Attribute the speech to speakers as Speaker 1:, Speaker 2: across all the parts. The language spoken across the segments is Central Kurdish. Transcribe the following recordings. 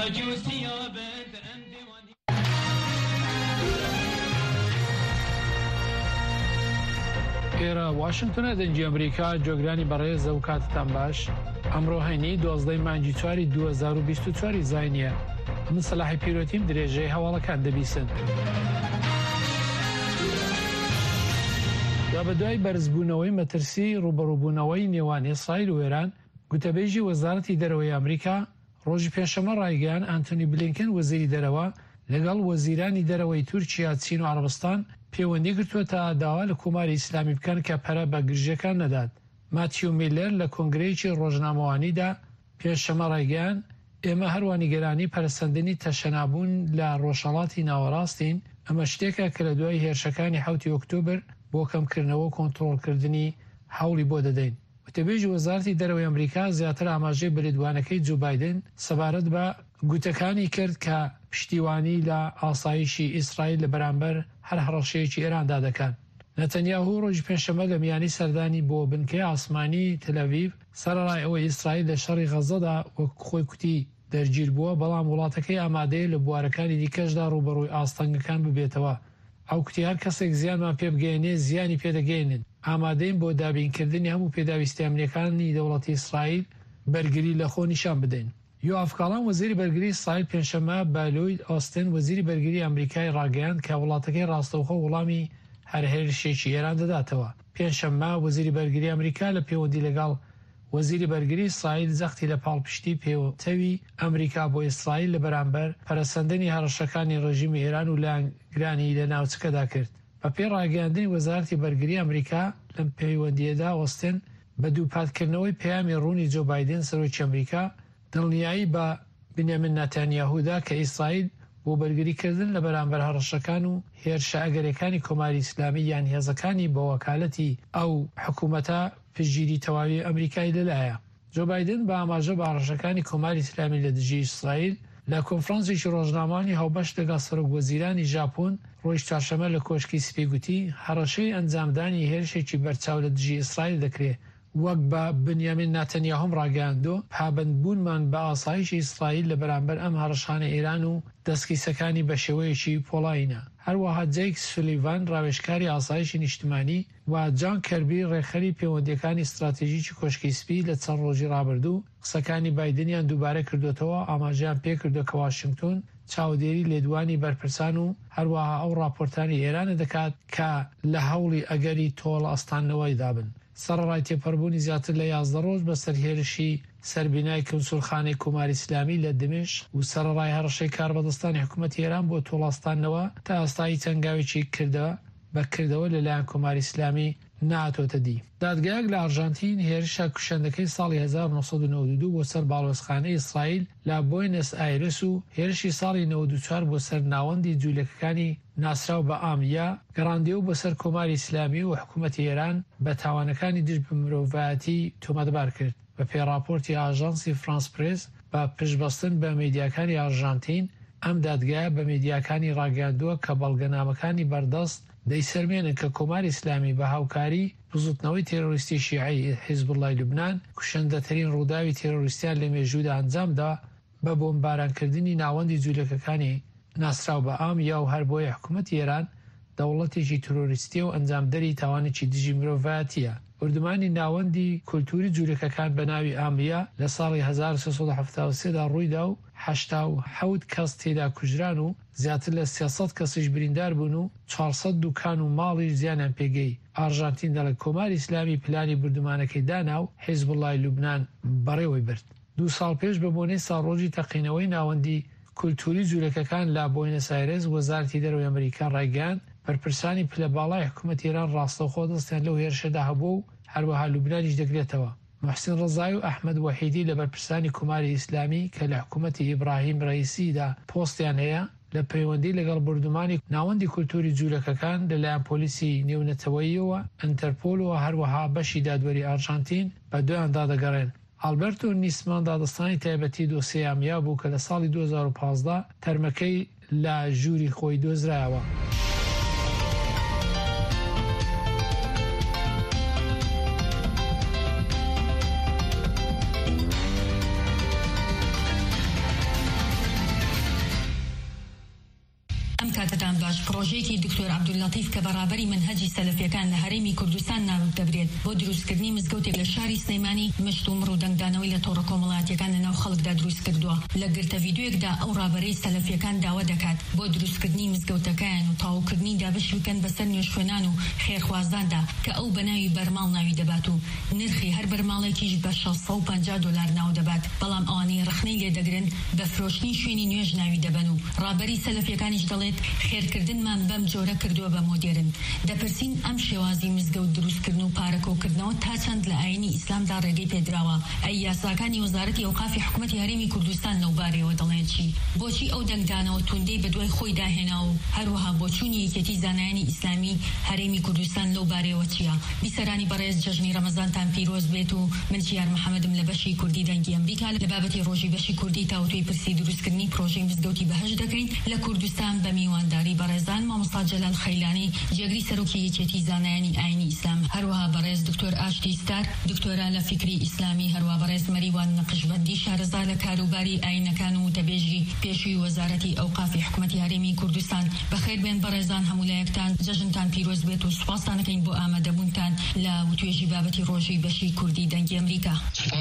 Speaker 1: ئێرە واشنگتنە دەنگی ئەمریکا جۆگرانی بەڕێزە و کاتتان باش. ئەمڕۆ هەینی 12 مانگی چواری 2024 زاینیە. من سەلاحی پیرۆتیم درێژەی هەواڵەکان دەبیسن. دا بە دوای بەرزبوونەوەی مەترسی ڕوبەڕووبوونەوەی نێوان ئیسرائیل و ئێران، گوتەبێژی وەزارەتی دەرەوەی ئەمریکا ڕۆژی پێشەمە ڕایگەیاند ئانتۆنی بلینکن وەزیری دەرەوە لەگەڵ وەزیرانی دەرەوەی تورکیا، چین و عەرەبستان پەیوەندی کردووەتە داوا لە کۆماری ئیسلامی بکەن کە پەرە بە گرژەکان نەدات. ماتیو میلەر لە کۆنگرەیەکی ڕۆژنامەوانیدا پێشەمە ڕایگەیاند ئێمە هەروە نیگەرانی پەرسەندنی تەشەنابوون لە ڕۆژهەڵاتی ناوەڕاستین. ئەمە شتێکە کە لە دوای هێرشەکانی 7 ئۆکتۆبر بۆ کەمکردنەوە و کۆنتڕۆڵکردنی هەوڵی بۆ دەدەین. وتەبێژی وەزارەتی دەرەوەی ئەمریکا زیاتر ئاماژەی بریندوانەکەی جو بایدن سەبارەت بە گوتەکانی کرد کە پشتیوانی لە ئاسایشی ئیسرائیل لە بەرامبەر هەر هەڕەشەیەکی ئێراندا دەکەن. نەتەنیاهو ڕۆژی پێنجشەممە لە میانی سەردانی بۆ بنکەی ئاسمانی تەلەڤیڤ سەرەڕای ئەوەی ئیسرائیل لە شەڕی غەزەدا وەک خۆی کوتی دەرگیر بووە، بەڵام وڵاتەکەی ئامادەیە لە بوارەکانی دیکەشدا ڕوبەڕووی ئاستەنگەکان ببێتەوە. ئەو کوتی هەر کەسێک زیانمان پێ بگەێنێ زیانی پێدەگەێنن. ئامادەین بۆ دابینکردنی هەموو پێداویستی ئەمریکانی دەوڵەتی ئیسرائیل بەرگری لە خۆ نیشان بدەین. یۆآف گاڵان وەزیری بەرگری ئیسرائیل پێنجشەممە بە لۆید ئۆستن وەزیری بەرگری ئەمریکای ڕاگەیاند کە وڵاتەکەی ڕاستەوخۆ وەڵامی هەر هێرشێکی ئێران دەداتەوە. پێنجشەممە وەزیری بەرگری ئەمریکا لە پەیوەندی لەگەڵ وەزیری بەرگری ئیسرائیل زەختی لە پاڵپشتی پێوەتەوی ئەمریکا بۆ ئیسرائیل لە بەرامبەر پەرەسەندنی هەڕەشەکانی ڕژیمی ئێران و لایەنگرانی لە ناوچەکەدا کرد. بە پێی ڕاگەیاندنی وەزارەتی بەرگری ئەمریکا لەم پەیوەندیەدا ئۆستن بە دووپاتکردنەوەی پەیامی ڕوونی جۆ بایدن سەرۆکی ئەمریکا دڵنیایی بە بنیامین نەتانیاهودا کە ئیسرائیل بۆ بەرگریکردن لە بەرامبەر هەڕەشەکان و هێرشە ئەگەرەکانی کۆماری ئیسلامی یان هێزەکانی بە وەکالەتی ئەو حکوومەتە پشتگیری تەواوی ئەمریکای لەلایە. جۆ بایدن بە ئاماژە بە هەڕەشەکانی کۆماری ئیسلامی لە دژی ئیسرائیل لە کۆنفرانسێکی ڕۆژنامەوانی هاوبەش لەگەڵ سەرۆکوەزیرانی ژاپۆن ڕۆژی چوارشەممە لە کۆشکی سپی گوتی هەڕەشەی ئەنجامدانی هێرشێکی بەرچاو لە دژی ئیسرائیل دەکرێت. وەک بە بنیامین نەتەنیاهوم ڕاگەیاندۆ پابەندبوونمان بە ئاسایشی ئیسرائیل لە بەرامبەر ئەم هەڕەشانە ئێران و دەستگیرسەکانی بە شێوەیەکی پۆڵاینە. هەروەها جەیک سولیڤان ڕاوێژکاری ئاسایشی نیشتیمانی و جان کەربی ڕێکخەری پەیوەندیەکانی استراتیژیکی کۆشکی سپی لە چەند ڕۆژی ڕابردوو قسەکانی بایدنیان دووبارە کردوێتەوە، ئاماژەیان پێ کردو کە واشنگتۆن چاودێری لێدوانی بەرپرسان و هەروەها ئەو راپۆرتانی ئێرانە دەکات کە لە هەوڵی ئەگەری تۆڵ ئەستانەوەی دابن. سەرڕای تێپەڕبوونی زیاتر لە 11 ڕۆژ بەسەر هێرشی سەربینای کونسولخانەی کۆماری ئیسلامی لە دمشق و سەرڕای هەڕەشەی کاربەدەستانی حکوومەتی ئێران بۆ تۆڵاستانەوە تا ئێستای چەنگاوێکی بەکردەوە لەلایەن کۆماری ئیسلامی ناتۆتە دی. دادگایەک لە ئەرژانتین هێرشە کوشندەکەی ساڵی 1992 بۆ سەر باڵۆزخانەی ئیسرائیل لە بۆینەس ئایرس و هێرشی ساڵی 94 بۆ سەر ناوەندی جوولەکەکانی ناسراو بە ئامیا گەڕاندیەوە بۆ سەر کۆماری ئیسلامی و حکوومەتی ئێران بە تاوانەکانی دژ بە مرۆڤایەتی تۆمەتبار کرد. بە پێی راپۆرتی ئاژانسی فرانس پرێس بە پشتبەستن بە میدیاکانی ئەرژانتین، ئەم دادگایە بە میدیاکانی ڕاگەاندووە کە بەڵگەنامەکانی بەردەست دەیسەرمێنن کە کۆماری ئیسلامی بە هاوکاری بزوتنەوەی تێرۆریستی شیعی حیزبوڵای لوبنان کوشندەترین ڕووداوی تێرۆریستیان لە مێژوودا ئەنجامدا بە بۆمبارانکردنی ناوەندی جوولەکەکانی ناسراو بە ئامیا و هەر بۆیە حکوومەتی ئێران دەوڵەتێکی تۆرۆریستی و ئەنجامدەری تاوانێکی دژی مرۆڤایەتیە. وردمانی ناوەندی کولتوری جوولەکەکان بە ناوی ئامیا لە ساڵی 1373دا ڕوویدا و 87 کەس تێدا کوژران و زیاتر لە 300 کەسیش بریندار بوون و 400 دوکان و ماڵیش زیانیان پێگەی. ئارژانتیندا لە کۆماری ئیسلامی پلانی بردومانەکەی دانا و حیزبوڵای لوبنان بەڕێوەی برد. 2 ساڵ پێش بە بۆنەی ساڵڕۆژی تەقینەوەی ناوەندی کولتوری جوولەکەکان لە بۆینەس ئایرس وەزارەتی دەرەوەی ئەمریکا ڕایگەیاند بەرپرسانی پلەباڵای حکوومەتی ئێران ڕاستەوخۆ دەستیان لەو هێرشەدا هەبوو و هەروەها لوبنانیش دەگرێتەوە. محسن ڕەزای و ئەحمەد وەحیدی لە بەرپرسانی کۆماری ئیسلامی کە لە حکوومەتی ئیبراهیم ڕەئیسیدا پۆستیان هەیە لە پەیوەندی لەگەڵ بردومانی ناوەندی کولتوری جوولەکەکان لەلایەن پۆلیسی نێونەتەوەییەوە، ئەنتەرپۆل و هەروەها بەشی دادوەری ئارژانتین بە دویاندا دەگەڕێن. ئالبەرتۆ نیسمان دادەستانی تایبەتی دۆسیە ئەمیا بوو کە لە ساڵی 2015 تەرمەکەی لە ژووری خۆی دۆزرایەوە.
Speaker 2: کاتتان باش. پرۆژەیەکی دکتۆر عەبدوللەتیف کە بەڕابەری منهەجی سەلەفیەکان لە هەرێمی کوردستان ناوت دەبرێت بۆ دروستکردنی مزگەوتێک لە شاری سلەیمانی مشت و مڕ و دەنگدانەوەی لە تۆڕە کۆمەڵایەتیەکان لە ناو خەڵکدا دروست کردووە. لە گرتە ڤیدیۆیەکدا ئەو ڕابەرەی سەلەفیەکان داوا دەکات بۆ دروستکردنی مزگەوتەکان و تاوکردنی دابشی بکەن بەسەر نوێژخوێنان و خێرخوازاندا کە ئەو بە ناوی بەرماڵ ناوی دەبات و نرخی هەر بەرماڵێکیش بە $650 ناو دەبات. بەڵام ئەوانەی ڕخنەی لێدەگرن بە فرۆشتنی شوێنی نوێژ ناوی دەبن و ڕابەری سەلەفیەکانیش دەڵێت خێرکردنمان بەم جۆرە کردووە بە مۆدێرن. دەپرسین ئەم شێوازی مزگەوت دروستکردن و پارەکەوکردنەوە تا چەند لە ئاینی ئیسلامدا ڕێگەی پێدراوە؟ ئەی یاساکانی وەزارەتی ئەوقافی حکوومەتی هەرێمی کوردستان لەو بارەیەوە دەڵێن چی؟ بۆچی ئەو دەنگدانەوە توندەی بەدوای خۆی داهێنا و هەروەها بۆچوونی یەکێتی زانایانی ئیسلامی هەرێمی کوردستان لەو بارەیەوە چییە؟ بیسەرانی بەڕێز جەژنی ڕەمەزانتان پیرۆز بێت و من چیار محەممەدم لە بەشی کوردی دەنگی ئەمریکا لە بابەتی ڕۆژی بەشی کوردی تاوتوی پرسی دروستکردنی پرۆژەی مزگەوتی بەهەش دەکەین لە کوردستان بە میوانداری بەڕێزان مامۆستا جەلال خەیلانی جێگری سەرۆکی یەکێتی زانایانی ئاینی ئیسلام، هەروەها بەڕێز دکتۆر ئاشتی ستار دکتۆرا لە فکری ئیسلامی، هەروەها بەڕێز مەریوان نەقشبەندی شارەزا لە کاروباری ئاینەکان و تەبێژی پێشووی وەزارەتی ئەوقافی حکوومەتی هەرێمی کوردستان. بەخێر بێن بەڕێزان هەمولایەکتان، جەژنتان پیرۆز بێت و سوپاستان دەکەین بۆ ئامادەبوونتان لە وتوێژی بابەتی ڕۆژی بەشی کوردی دەنگی ئەمریکا.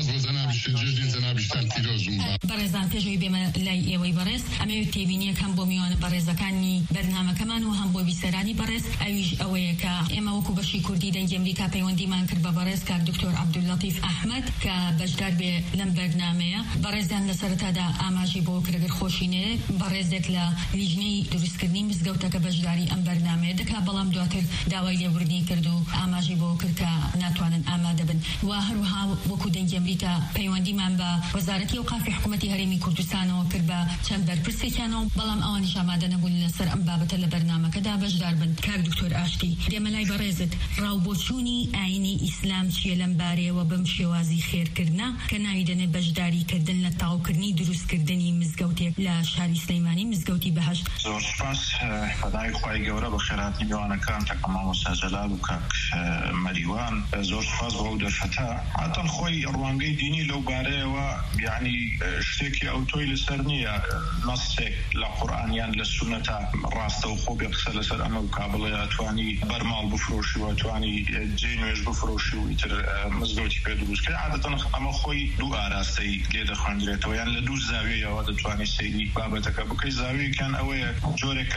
Speaker 2: بەڕێزان پێشوی بێمە لای ئێوەی بەڕێز ئەمەوێت تێبینیەک هەم بۆ میوانە بەڕێزەکانی بەرنامەکەمان و هەم بۆ بیسەرانی بەڕێز ئەویش ئەوەیە کە ئێمە وەکو بەشی کوردی دەنگی ئەمریکا پەیوەندیمان کرد بە بەڕێز کار دکتۆر عەبدوللەتیف ئەحمەد کە بەشدار بێ لەم بەرنامەیە. بەڕێزیان لە سەرەتادا ئاماژی بۆ کرەگەر خۆشینێ بەڕێزێک لە لیژنەی دروستکردنی مزگەوتەکە بەشداری ئەم بەرنامەیە دەکا، بەڵام دواتر داوای لێبوردنی کرد و ئاماژی بۆ کرد کە ناتوانن ئامادە بن. و هەروەها وەکو دەنگی ئەمریکا پەیوەندیمان بە وەزارەتی ئەوقافی حکوومەتی هەرێمی کوردستانەوە کرد بە چەند بەرپرسێکیانەوە، بەڵام ئەوانیش ئامادە نەبوون لەسەر ئەم بابەتە لە بەرنامەکەدا بەشدار بن. کار دکتۆر ئاشتی دێمە لای بەڕێزت، ڕاوبۆچوونی ئاینی ئیسلام چیە لەم بارەیەوە بەم شێوازی خێرکردنە کە ناوی دەنێت بەشداریکردن لە تاوکردنی دروستکردنی مزگەوتێک لە شاری سلەیمانی مزگەوتی بەهەشت؟
Speaker 3: زۆر سپاس خدای خوای گەورە بە خێراتی میوانەکان تەکە مامۆستا جەلال و کاک مەریوان، زۆر سپاس بۆ ئەو دەرفەتە. هاتەن خۆی ڕوانگەی دینی لەو بارەیەوە یعنی شتێکی ئەو تۆی لەسەر نییە، نەسێک لە قورئانیان لە سونەتە ڕاستە و خۆ بێ قسە لەسەر ئەمە و کابڵێ ئەتوانی بەرماڵ بفرۆشی و ئەتوانی جێ نوێژ بفرۆشی و ئیتر مزگەوتی پێ دروستکرد. عادەتەن ئەمە خۆی دوو ئاراستەی لێ دەخوێندرێتەوە، یان لە دوو زاویەیەوە دەتوانی سەیری بابەتەکە بکەی. زاویەکان ئەوەیە جۆرێکە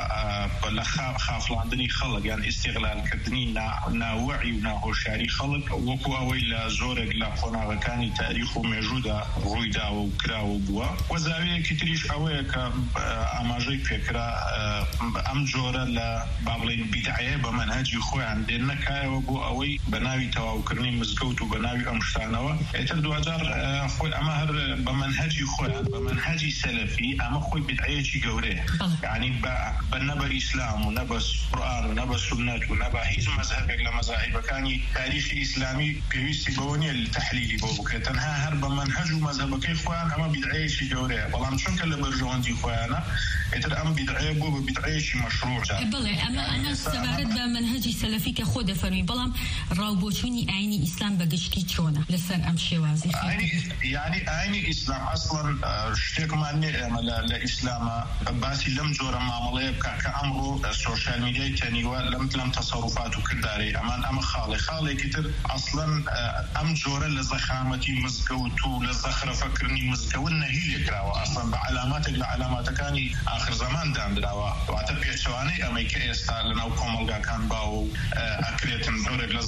Speaker 3: لە خافڵاندنی خەڵک یان ئیستیغلالکردنی ناوەعی و ناهۆشیاری خەڵک وەکو ئەوەی لە زۆرێک لە قۆناغەکانی تاریخ و مێژوودا ڕوویداوە و کراوە بووە. و زاویەکی تریش ئەوەیە کە ئاماژەی پێکرا ئەم جۆرە لە با بڵێن بیدعەیە بە مەنهەجی خۆیان دێن نەکایەوە بۆ ئەوەی بە ناوی تەواوکردنی مزگەوت و بە ناوی ئەم شتانەوە ئێتر دوجار خۆی ئەمە هەر بە مەنهەجی خۆیان بە مەنهەجی سەلەفی ئەمە خۆی بیدعەیەکی گەورەیە، یعنی بە نەبە ئیسلام و نەبە قورئان و نەبە سونەت و نەبە هیچ مەذهبێک لە مەذاهیبەکانی تاریخی ئیسلامی پێویستی بەوە نیە تەحلیلی بۆ بکرێت، تەنها هەر بە مەنهەج و مەذهبەکەی خۆیان ئەمە بیدعەیەکی گەورەیە. بەڵام چونکە لە بەرژەوەندی خۆیانە ئێتر ئەم بیدعەیە بۆ بە بیدعەیەکی مەشروع.
Speaker 2: بڵێ ئەمە سەبارەت بە مەنهەجی سەلەفی کە خۆ دەفەرمی، بەڵام ڕاوبۆچوونی ئاینی ئیسلام بە گشتی چۆنە لەسەر ئەم شێوازی؟
Speaker 3: یعنی ئاینی ئیسلام ئەسڵەن شتێکمان نیە ئێمە لە ئیسلامە باسی لەم جۆرە مامەڵەیە بکە کە ئەمڕۆ سۆشیال میدیای تەنیوە لەم تەسەڕوفات و کردارەی ئەمە خاڵێکی تر ئەسڵەن ئەم جۆرە لە زەخامەتی مزگەوت و لە زەخرەفەکردنی مزگەوت نەهی لێکراوە، ئەسڵەن بە علاماتێک لە علاماتەکانی آخر زەمان دانراوە. واتە پێچەوانەی ئەمەی کە ئێستا لەناو کۆمەڵگاکان باو ئەکرێتن زۆرێک لە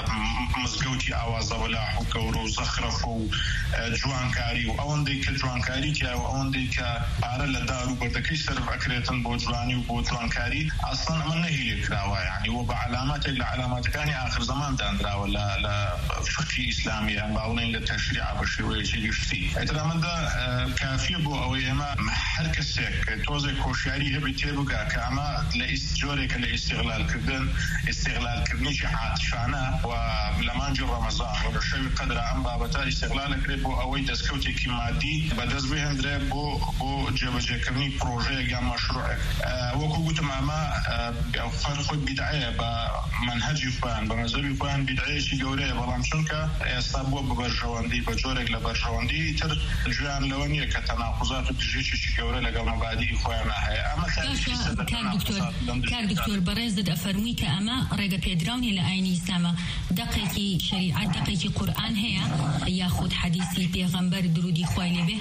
Speaker 3: مزگەوتی ئاوازە وەلاح و گەورە و زەخرەفە و جوانکاری و ئەوەندەی کە جوانکاری تیا و ئەوەندەی کە ئارە لە دار و بەردەکەی سەرف ئەکرێتن بۆ جوانی و بۆ جوانکاری ئەسڵەن ئەمە نەهی لێکراوە، یعنی وە بە علاماتێک لە علاماتەکانی آخر زەمان دانراوە لە فقهی ئیسلامی یان باوڵین لە تەشریع بە شێوەیەکی گشتی. ئێتر ئەمەدا کافیە بۆ ئەوەی ئێمە هەر کەسێک تۆزێک کۆشیاری هەبێت تێبگا کە ئەمە لە جۆرێکە لە ئیستیغلالکردنیشی عاتیفانە و لە مانجی ڕەمەزان و لە شەوی قەدرە ئەم بابەتە ئیستیغلال ئەکرێت بۆ ئەوەی دەستکەوتێکی مادی بەدەست بهێنرێت بۆ جێبەجێکردنی پرۆژەیەک یان مەشروعێک. وەکو گوتم ئەمە خۆی بیدعەیە بە منهەجی خۆیان بە مەذهبی خۆیان بیدعەیەکی گەورەیە، بەڵام چونکە ئێستا بووە بە بەرژەوەندی بە جۆرێک لە بەرژەوەندی تر گوێیان لەوە نییە کە تەناقض تناقضات و دژێکی گەورە لەگەڵ مەبادی خۆیان هەیە. ئەمە
Speaker 2: کار دکتۆر بەڕێزت ئەفەرمووی کە ئەمە ڕێگە پێدراونی لە ئاینی ئیسلامە، دقێکی شریعەت دقێکی قورئان هەیە یاخود حەدیثی پێغەمبەر درودی خوای لێبێ؟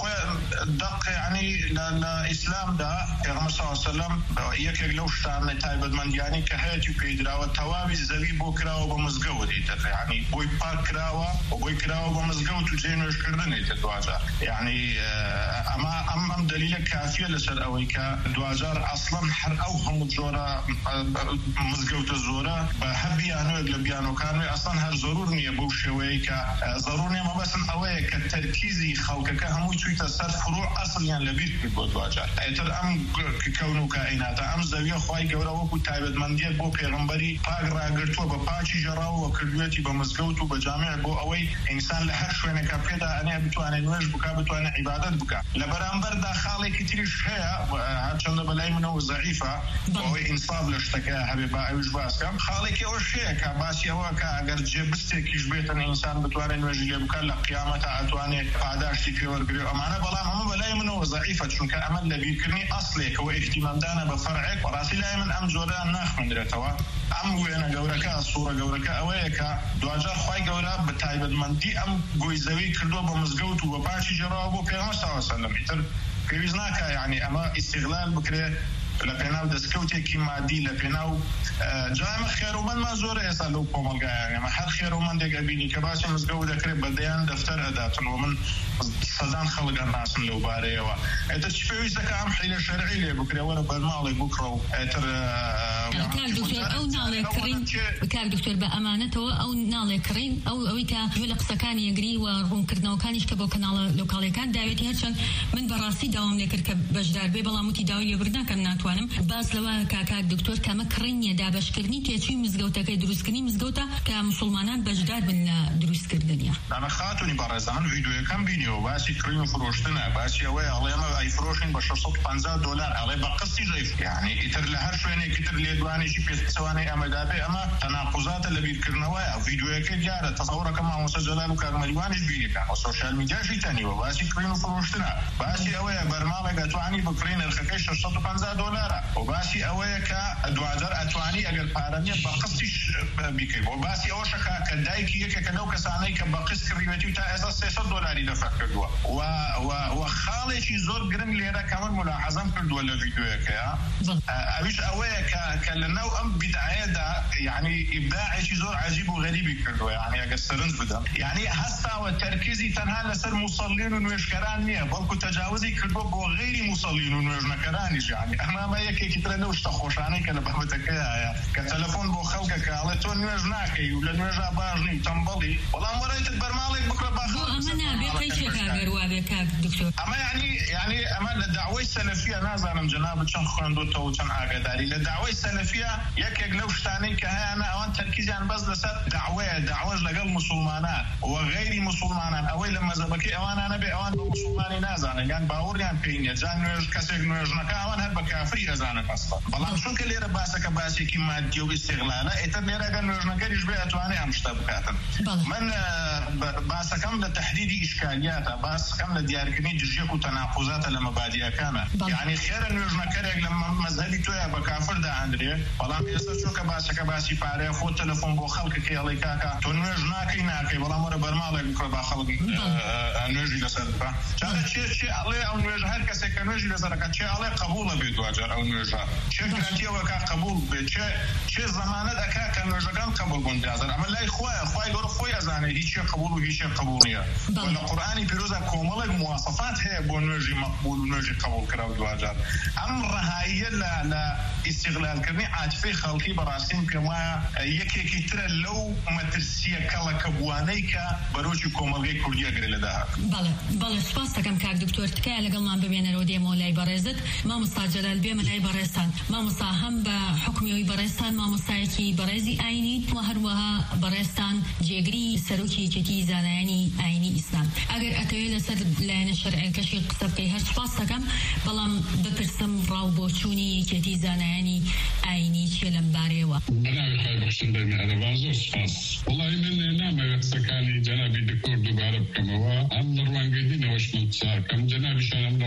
Speaker 3: دق یعنی لە ئیسلامدا پێغەمبەر صلی الله علیه و سلم یەکێک لەو شتانە تایبەتمەندیانی کە هەیەی پێدراوە تەواوی زەوی بۆ کراوە بە مزگەوت دیتە، یعنی بۆی پاک کراوە و بۆی کراوە بە مزگەوت و جێ نوێژکردنێتە دوجار. یعنی ئەم دلیلە کافیە لەسەر ئەوەی کە دوجار ئەسڵەن هەر ئەو هەموو جۆرە مزگەوتە زۆرە بە هەر بیانوێک لە بیانۆکانوێ ئەسڵەن هەر زەرور نییە بەو شێوەیە کە زەرور نییە مەبەستم ئەوەیە کە تەرکیزی خەڵکەکە هەمووی چوویتە سەر فروع ئەسڵیان لەبیر کرد بۆ دوجار. ئەیتر ئەم کەون و کائیناتە ئەم زەویە خوای گەورە وەکو تایبەتمەندیەک بۆ پێغەمبەری پاک ڕاگرتووە بە پاچی ژەراوە کردوێتی بە مزگەوت و بە جامع بۆ ئەوەی ئینسان لە هەر شوێنێکە پێدا ئەنێ بتوانێت نوێژ بکە بتوانێت عیبادەت بکە. لە بەرامبەردا خاڵێکی تریش هەیە هەرچەندە بەلای منەوە زەعیفە ئەوەی ئینساف لە شتەکە هەبێ با ئەویش باسکەم. خاڵێکی ئەوەش هەیە کە باسی ئەوە کە ئەگەر جێبستێکیش بێتن ئینسان بتوانێت نوێژی لێ بکە لە قیامەتە ئەتوانێت پاداشتی پێوەرگرێ ئەمانە، بەڵام ئەمە بەلای منەوە زەعیفە چونکە ئەمە لە بیرکردنی ئەسڵێکەوە ئیحتیمامدانە بە فەرعێک ڕاستی لای من ئەم جۆرەیان ناخوێندرێتەوە. ئەم وێنە گەورەکە سوورە گەورەکە ئەوەیە کە دوجار خوای گەورە بە تایبەتمەندی ئەم گۆی زەوی کردووە بە مزگەوت و بە پاچی ژەراوە بۆ پێغەمبەر صلی الله علیه و سلم. ئیتر پێویست ناکە یعنی ئەمە ئیستیغلال بکرێ لە پێناو دەستکەوتێکی مادی لە پێناو جامە خێرومەندمان زۆرە ئێستا لەو کۆمەلگایە. ئەمە هەر خێرومەندێک ئەبینی کە باسی مزگەوت دەکرێت بەدەیان دەفتەر ئەداتن و من سەدان خەڵک ئەناسم لەو بارەیەوە. ئێتر چ پێویستەکە ئەم حیلە شەرعی لێ بکرێ وەرە بەرماڵێک بکڕە و ئێتر
Speaker 2: ئەو ناڵێکڕین کار دکتۆر بە ئەمانەتەوە ئەو ناڵێکڕین ئەوەی کە گوێ لە قسەکانی ئەگری و ڕوونکردنەوەکانیش کە بۆ کەناڵە لۆکاڵیەکان داوێتی هەرچەند من بەڕاستی داوام لێ کرد کە بەشدار بێ بەڵام وتی داوای لێبوردنەکەم ناتوانم. باس لەوە کاکار دکتۆر کەمە کڕینیە دابەشکردنی تێچووی مزگەوتەکەی دروستکردنی مزگەوتە کە موسڵمانان بەشدار بن لە دروستکردنیە.
Speaker 3: دانا خاتونی بەڕێزان ڤیدیۆیەکەم بینیەوە باسی کڕین و فرۆشتنە، باسی ئەوەی ئەڵێ ئەمە ئەیفرۆشین بە 650 دلار ئەڵێ بە قستی ژەیف، یعنی ئیتر لە هەر شوێنێکی تر لێدوانێکی پێچەوانەی ئەمەدا بێ ئەمە تەناقوزاتە لە بیرکردنەوەیە. ڤیدیۆیەکە دیارە تەسەوڕەکە مامۆستا جەلال و کارمەریوانیش بینیکە و سۆشیال میدیاشی تەنیوە باسی کڕین و فرۆشتنە. باسی ئەوەیە بەرماڵێک ئەتوانی بکڕین نرخەکەی 650 دلارە و باسی ئەوەیە کە دوجار ئەتوانی ئەگەر پارەنیە بە قستیش بیکەی. بۆ باسی ئەوەشەکە کە دایکی یەکێکە لەو کەسانەی کە بە قست کڕیوێتی تا ئێستا 300 دلاری دەفەر کردووە و خاڵێکی زۆر گرنگ لێرە کە من ملاحەزەم کردووە لە ڤیدیۆیەکەیە ئەویش ئەوەیە کە لەناو ئەم بیدعەیەدا یعنی ئیبداعێکی زۆر عەجیب و غەریبی کردووە. یعنی ئەگەر سەرنج بدەم یعنی هەستاوە تەرکیزی تەنها لەسەر موسەڵین و نوێژکەران نییە بەڵکو تەجاوزی کردووە بۆ غەیری موسەڵین و نوێژنەکەرانیش. یعنی ئەمە یەکێکی ترە لەو شتە خۆشانەی کە لە بابەتەکەی هەیە کە تەلەفۆن بۆ خەڵکەکە ئەڵێ تۆ نوێژ ناکەی و لە نوێژا باش نی تەمبەڵی بەڵام وەرەیتت بەرماڵێک بکڕە باخەڵ
Speaker 2: ئەمە نابێت چێکاگەروا بێ کاک دکتۆر.
Speaker 3: ئەمە یعنی ئەمە لە داوای سەلەفیە نازانم جەنابەت چەند خوێندوتەوە و چەند ئاگاداری لە داوای سەلەفیە یەکێک لەو شتانەی کە هەیەە ئەوان تەرکیزیان بەس لەسەر داوایە داواش لەگەڵ موسڵمانان و غەیری موسڵمانان ئەوەی لە مەزەبەکەی ئەوانانە بێ ئەوان بە موسڵمانی نازانن یان باوەڕیان پێی نییە جان نوێژ کەسێک نوێژنەکە ئەوان هەر بە کافری ئەزانن ئەسڵەن. بەڵام چونکە لێرە باسەکە باسێکی مادی و ئیستیغلالە ئیتر لێرە ئەگەر نوێژنەکەریش بێ ئەتوانێ ئەم شتە بکاتن. من باسەکەم لە تەحدیدی ئیشکالیاتە باسەکەم لە دیارکردنی دژیەک و تەناقوزاتە لە مەبادیەکانە. یعنی خێرە نوێژنەکەرێک لە مەزهەبی تۆیە بە کافر داهەندرێ بەڵام ئێستا چونکە باسەکە باسی پارەیە خۆ تەلەفۆن بۆ خەڵکەکەی ئەڵێ کاکە تۆ نوێژ ناکەی بەڵام وەرە بەرماڵێک بکڕە با خەڵکی نوێژی لەسەر بکە. جارە چێ ئەڵێ ئەو نوێژ هەر کەسێک کە نوێژی لەسەرەکە چێ ئەڵێ قبوڵە بێت دوجار ئەو نوێژە چێ گرانتیەوە کە قبول بێت چێ زەمانە دەکا کە نوێژەکان قبول بوون دیازار ئەمە لای خۆیە خوای گەورە خۆی ئەزانێ هیچ قبول و هیچ قبول نییە. لە قورئانی پیرۆزە کۆمەڵێک مواصفات هەیە بۆ نوێژی مەقبول و نوێژی قبول کرا و دوجار ئەم ڕەهاییە لە ئیستیغلالکردنی عاتفەی خەڵکی بەڕاستیم پێم وایە یەکێکی ترە لەو مەترسیە کەڵەکە بوانەی کە بەرۆکی کۆمەڵگەی کوردی ئەگرێ لە داهات.
Speaker 2: بەڵێ سپاس دەکەم کاک دکتۆر تکایە لەگەڵمان ببێنەرەوە دێمەوە لای بەڕێزت مامۆستا جەلال بێمە لای بەڕێستان مامۆستا هەم بە حکمیەوەی بەڕێستان مامۆستایەکی بەڕێزی ئاینی و هەروەها بەڕێستان جێگری سەرۆکی یەکێتی زانایانی ئاینی ئیسلام. ئەگەر ئەتەوێت لەسەر لایەنە شەرعیەکەشی قسە بکەی هەر سپاس دەکەم بەڵام بپرسم ڕاو بۆ چوونی یەکێتی زانایانی ئاینی چیە لەم بارەیەوە.
Speaker 4: بەناوی خۆی بەخشندەی میهرەبان زۆر سپاس. وەڵی من نامەوێت قسەکانی جەنابی دکتۆر دووبارە بکەمەوە ئەم لە ڕوانگەی دینەوەش من قسە بکەم جەنابیشان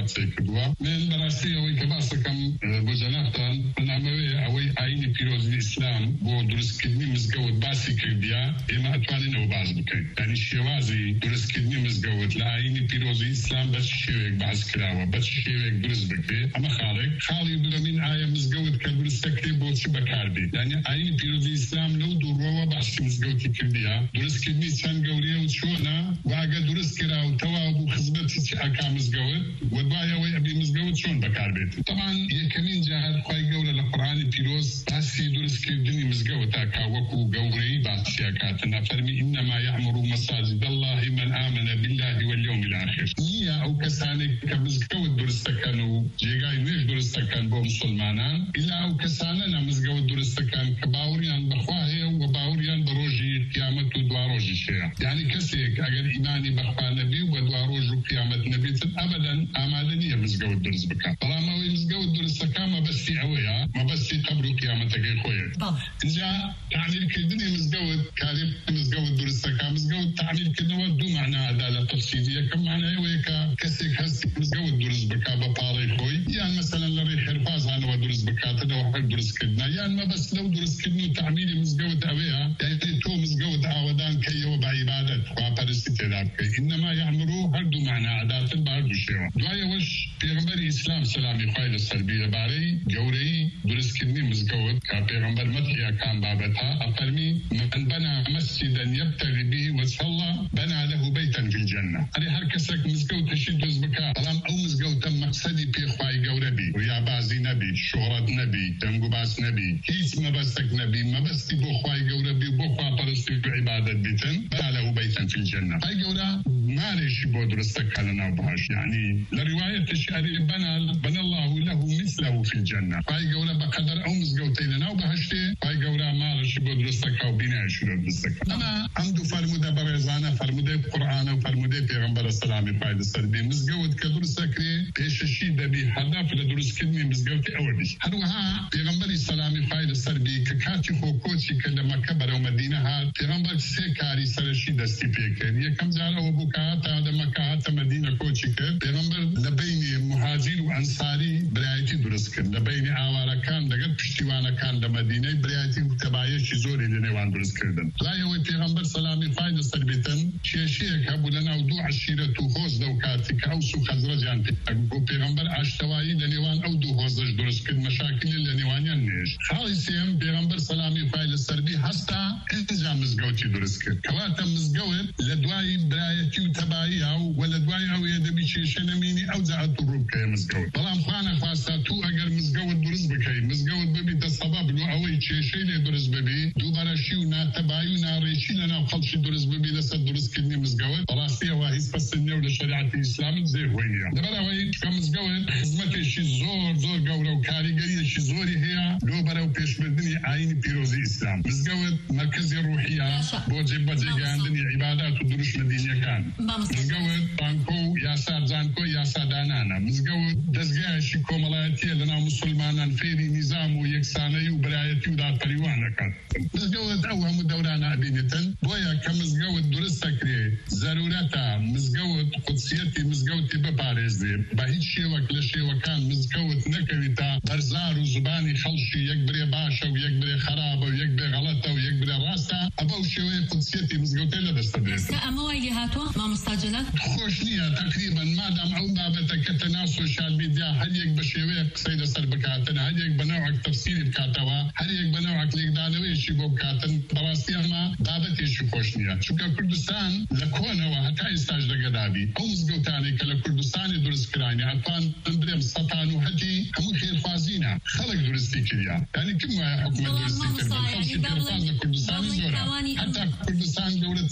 Speaker 4: هاتسێ کردووە من بەڕاستی ئەوەی کە باس دەکەم بۆ جەنابتان بەنامەوەی ئەوەی ئاینی پیرۆزی ئیسلام بۆ دروستکردنی مزگەوت باسی کردیە ئێمە ئەتوانین ئەوە باس بکەین یعنی شێوازی دروستکردنی مزگەوت لە ئاینی پیرۆزی ئیسلام بە شێوێک باس کراوە بە شێوێک دروست بکرێ ئەمە خاڵی بڵەمین ئایا مزگەوت کە دروست دەکرێ بۆچی بەکاربێت یعنی ئاینی پیرۆزی ئیسلام لەو دووڕەوە باسی مزگەوتی کردیە دروستکردنی چەند گەورەیە و چۆنە واگە دروست کرا و تەواو بوو خزمەتی چ ئەکا مزگەوت و دوایەوەی ئەبی مزگەوت چۆن بەکاربێت طبعا یەکەمین جار خوای گەورە لە قورئانی پیرۆز باسی دروستکردنی مزگەوت ئەکا وەکو گەورەی باسی ئەکاتە نەفەرمی ئینەما یەعمڕ مەساجد الله من آمن بالله واليوم الآخر نییە ئەو کەسانێک کە مزگەوت دروست دەکەن و جێگای نوێژ دروست دەکەن بۆ مسلمانان ئیلا ئەو کەسانە نە مزگەوت دروست دەکەن کە باوەڕیان بەخوا هەیە و باوەڕیان بە ڕۆژی قیامەت و دوا ڕۆژیش هەیە یعنی کەسێک ئەگەر ئیمانی بەخوا نەبی و بە دوا ڕۆژ و قیامەت نەبێتن ئەبەدەن ئامادە نییە مزگەوت دروست بکات بەڵام ئەوەی مزگەوت دروست دەکات مەبەستی ئەوەیە مەبەستی قەبر و قیامەتەکەی خۆیە اینجا تعمیرکردنی مزگەوت کاری مزگەوت دروست دەکات مزگەوت تعمیرکردنەوە دوو معنادا لە تەفسیری یەکەم معنای ئەوەیە کە کەسێک هەستی مزگەوت دروست بکات بە پاڵەی خۆی یان مەسەلەن لە ڕێی حرفازانەوە دروست بکاتەوە هەر دروستکردنە یان مەبەست لەو دروستکردن و تعمیری مزگەوت ئەوەیە یعنی تۆ مزگەوت ئاوەدان کەیەوە بە عیبادەت خواپەرستی تێدا بکەی ئینەما یەعمڕو هەردوو معنە ئەداتن بە هەردوو شێوە دوایەوەش پێغەمبەری ئیسلام سەلامی خوای لەسەر بی لەبارەی گەورەی دروستکردنی مزگەوت کە پێغەمبەر مەدحیەکان بابەتە ئەفەرمی من بەنا مەسجدەن یەبتەغی به وجه الله بنا له بەیتا فی الجەنە ئەرێ هەر کەسێک مزگەوتەشی دروست بکات بەڵام ئەو مزگەوتە مەقسەدی پێخوای گەورە بی ڕیابازی نەبی شۆڕەت نەبی دەنگ و باس نەبی هیچ مەبەستێک نەبی مەبەستی بۆ خوای گەورە بی بۆ خواپەرستی و عیبادەت بیتن بنا له بەیتا فی الجەنە خوای گەورە مارێکی بۆ دروست دەکات لە ناو بەهەش یعنی لە ریوایەتش ئەرێ بنا الله له مثله في الجنة خوای گەورە بەقەدەر ئەو مزگەوتەی لە ناو بەهەشتێ خوای گەورە ماڵێکی بۆ دروست دەکات و بینایەکی بۆ دروست دەکات ئەمە ئەم دوو فەرمودە بەڕێزانە فەرمودەی قورئانە و فەرمودەی پێغەمبەر سەلامی خوای لەسەر بێ مزگەوت کە دروست دەکرێ پێشەشی دەبی هەدەف لە دروستکردنی مزگەوتی ئەوە بی هەروەها پێغەمبەری سەلامی خوای لەسەر بی کە کاتی خۆکۆچی کە لە مەکە بەرەو مەدینە هات پێغەمبەر سێ کاری سەرەشی دەستی پێ کرد یەکەم جار ئەوە بوو کە هاتە لە مەکە هاتە مەدینە کۆچی کرد پێغەمبەر لە بینی مهاجیر و ئەنساری برایەتی دروست کرد لە بینی ئاوارەکان لەگەڵ پشتیوانەکان لە مەدینەی برایەتی و تەبایەکی زۆری لە نێوان دروستکردن دوایەوەی پێغەمبەر سەلامی خوای لەسەر بێتن کێشەیەک هەبوو لەناو دوو عەشیرەت و هۆز لەو کاتی کە ئەوس و خەزرەجیان بۆ پێغەمبەر ئاشتەوایی لە نێوان ئەو دوو هۆزەش دروست کرد مەشاکلی لە نێوانیان نێژ خاڵی سێم پێغەمبەر سەلامی خوای لەسەر بی هەستا ئینجا مزگەوتی دروست کرد کەواتە مزگەوت لە دوای برایەتی و تەباییە و لە دوای ئەوەیە دەبی کێشە نەمینی ئەو جاعەت و ڕووبکەیە مزگەوت بەڵام خوا نەخواستا تو ئەگەر مزگەوت دروست بکەی مزگەوت ببیتە سەبەب لە ئەوەی کێشەی لێ دروست ببی دووبەرەشی و ناتەبایی و ناڕێکی لەناو خەڵکی دروست ببی لەسەر دروستکردنی مزگەوت بەڕاستی ئەوە هیچ پەسەندە و لە شەریعەتی ئیسلامت زێڕۆی نییە لەبەرەوەی کە مزگەوت خزمەتێکی زۆر گەورە و کاریگەریەکی زۆری هەیە لۆ بەرەو پێشبردننی ئاینی پیرۆزی ئیسلام مزگەوت مەرکەزی ڕوحیە بۆ جێبەجێگەاندنی عیبادات و دروشمە دینیەکان مزگەوت بانکۆ و یاسا جانکۆ یاسادانانە مزگەوت دەستگایەکی کۆمەڵایەتیە لەناو مسلمانان فێری نیزام و یەکسانەی و برایەتی و دادپەروان دەکات مزگەوت ئەو هەموو دەورانە ئەبینێتن بۆیە کە مزگەوت دروست دەکرێ زەرورەتە مزگەوت قودسیەتی مزگەوتی بپارێزێ بە هیچ شێوەک لە شێوەکان مزگەوت نەکەویتە بەرزار و زبانی خەڵکی یەک برێ باشە و یەک برێ خراپە و یەک برێ غەڵەتە و یەک برێ ڕاستە ئەبە و شێوەیە قودسیەتی مزگەوتەی لەدەستە بێت
Speaker 2: ئەمە وای لێ هاتووە مامۆستا جەلال
Speaker 4: خۆش نییە تقریبا مادام ئەو بابەتە کە تەناو سۆشیال میدیا هەریەک بە شێوەیە قسەی لەسەر بکاتن هەریەک بە نەوەک تەفسیری بکاتەوە هەریەک بە نەوەک لێکدانەوەیشی بۆ بکاتن بەڕاستی ئەمە بابەتێکی خۆش نییە چونکە کوردستان لە کۆنەوە هەتا ئێستاش دەگەدابی ئەو مزگەوتانێک کە لە کوردستانی دروستکرانی ئەتوان برێم سەتان و هەتی هەموو خێرخوازینە خەڵک دروستی کردیا یعنی کم وایە حکومەت دروستی کرد خەڵکی خێرخواز لە کوردستانی زۆرە هەتا کوردستان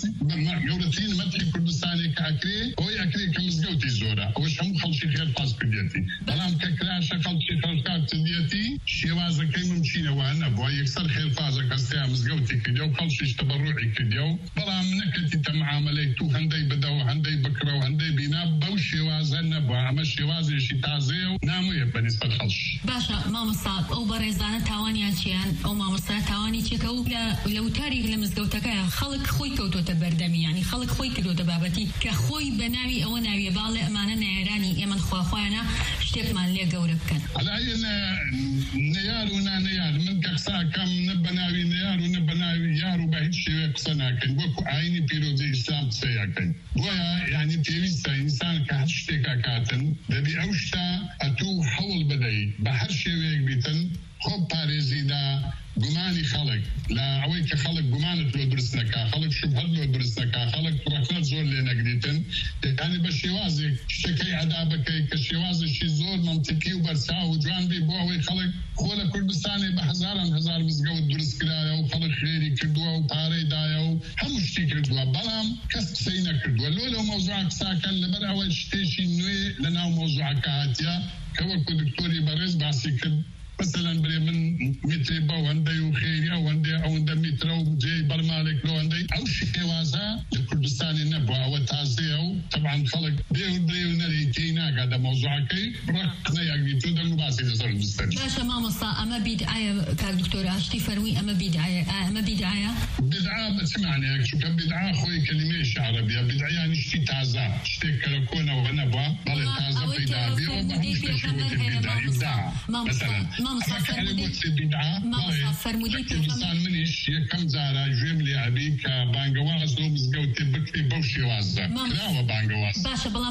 Speaker 4: گەورەترین مەدحی کوردستانی کە ئەکرێ ئەوەی ئەکرێ کە مزگەوتی زۆرە ئەوەش هەموو خەڵکی خێرخواز کردێتی بەڵام کە کراشە خەڵکی خێرخواز کردێتی شێوازەکەی ممچینەوە نەبووە یەکسەر خێرخوازە کەستەیە مزگەوتی کردیا و خەڵکیش تەبەڕوعی کردیا و بەڵام نەکەتی تەمعاملەی تو هەندەی بدە و هەندەی بکرە و هەندەی بینا بەو شێوازە نەبووە نبووە ئەمە شێوازێکی تازەیە و نامویە بەنسبەت خەڵک.
Speaker 2: باشە مامۆستا ئەو بەڕێزانە تاوانیان چیان ئەو مامۆستا تاوانی چێکە و لە وتاری لە مزگەوتەکەیە خەڵک خۆی کەوتۆتە بەردەمی ینی خەڵک خۆی کردوتە بابەتی کە خۆی بە ناوی ئەوە ناویە باڵێ ئەمانە نایرانی ئێمە خواخوایانە شتێکمان لێ گەورە بکەن.
Speaker 4: ئەلایە نەیار و نانەیار من کە قساکەم نە بە ناوی نەیار و نە بە ناوی یار و بە هیچ شێوەیە قسە ناکەین وەکو ئاینی پیرۆزی ئیسلام قسەیەکەین. بۆیە یعنی پێویستە ئینسان کە هەر شتێکا کاتن دەبی ئەو شتە ئەتوو هەوڵ بدەیت بە هەر شێوەیەک بیتن خۆ پارێزیدا گومانی خەڵک لە ئەوەی کە خەڵک گومانت لۆ درست نەکا خەڵک شوبهەت لۆ درست نەکا خەڵک ڕەخنەت زۆر لێ نەگریتن دەکانی بە شێوازێک شتەکەی ئەدا بکەی کە شێوازێکی زۆر مەنتیقی و بەرچاو و جوان بی بۆ ئەوەی خەڵک خۆ لە کوردستانی بە هەزاران هەزار مزگەوت دروست کرایە و خەڵک خێری کردووە و پارەی دایە و هەموو شتی کردووە بەڵام کەس قسەی نەکردووە لەو مۆزوع قساکەن لەبەر ئەوەی شتێکی نوێ لە ناو مۆزوعەکە هاتیە کە وەکو دکتۆری بەڕێز باسی کرد مثلا بري من متري بوندي وخيري وندي متر وجي برمالك لوندي او شيء وازا لكردستان نبوا وتازيو طبعا خلق بري ونريتينا هذا موضوعكي ركنا يعني تقدر نباسي صار مستند
Speaker 2: باشا ما مصا اما بدعايه كدكتور اشتي فروي اما بدعايه
Speaker 4: بدعه بسمعني شو بدعه خوي كلمه عربيه بدعه يعني شتي تازه شتي كركونه ونبوا بل تازه بيدا بيو مش بدعه مثلا ما مصفر مدير
Speaker 2: كردستان
Speaker 4: منيش كم زارا جملي ابي كبانغواز لو مزغوتي بكتي بوشي وازا كلاوه بانغواز
Speaker 2: باشا بلا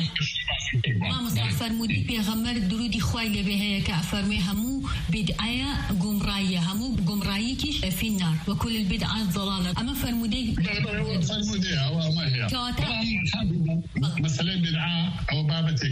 Speaker 2: ما مصفر مدير پیغمبر درودی خوای له به كفرمي همو بدعه گمراهی همو گمراهی كيش في النار وكل البدعات ضلاله اما فرمودي
Speaker 4: او ما هي مثلا بدعه او بابتي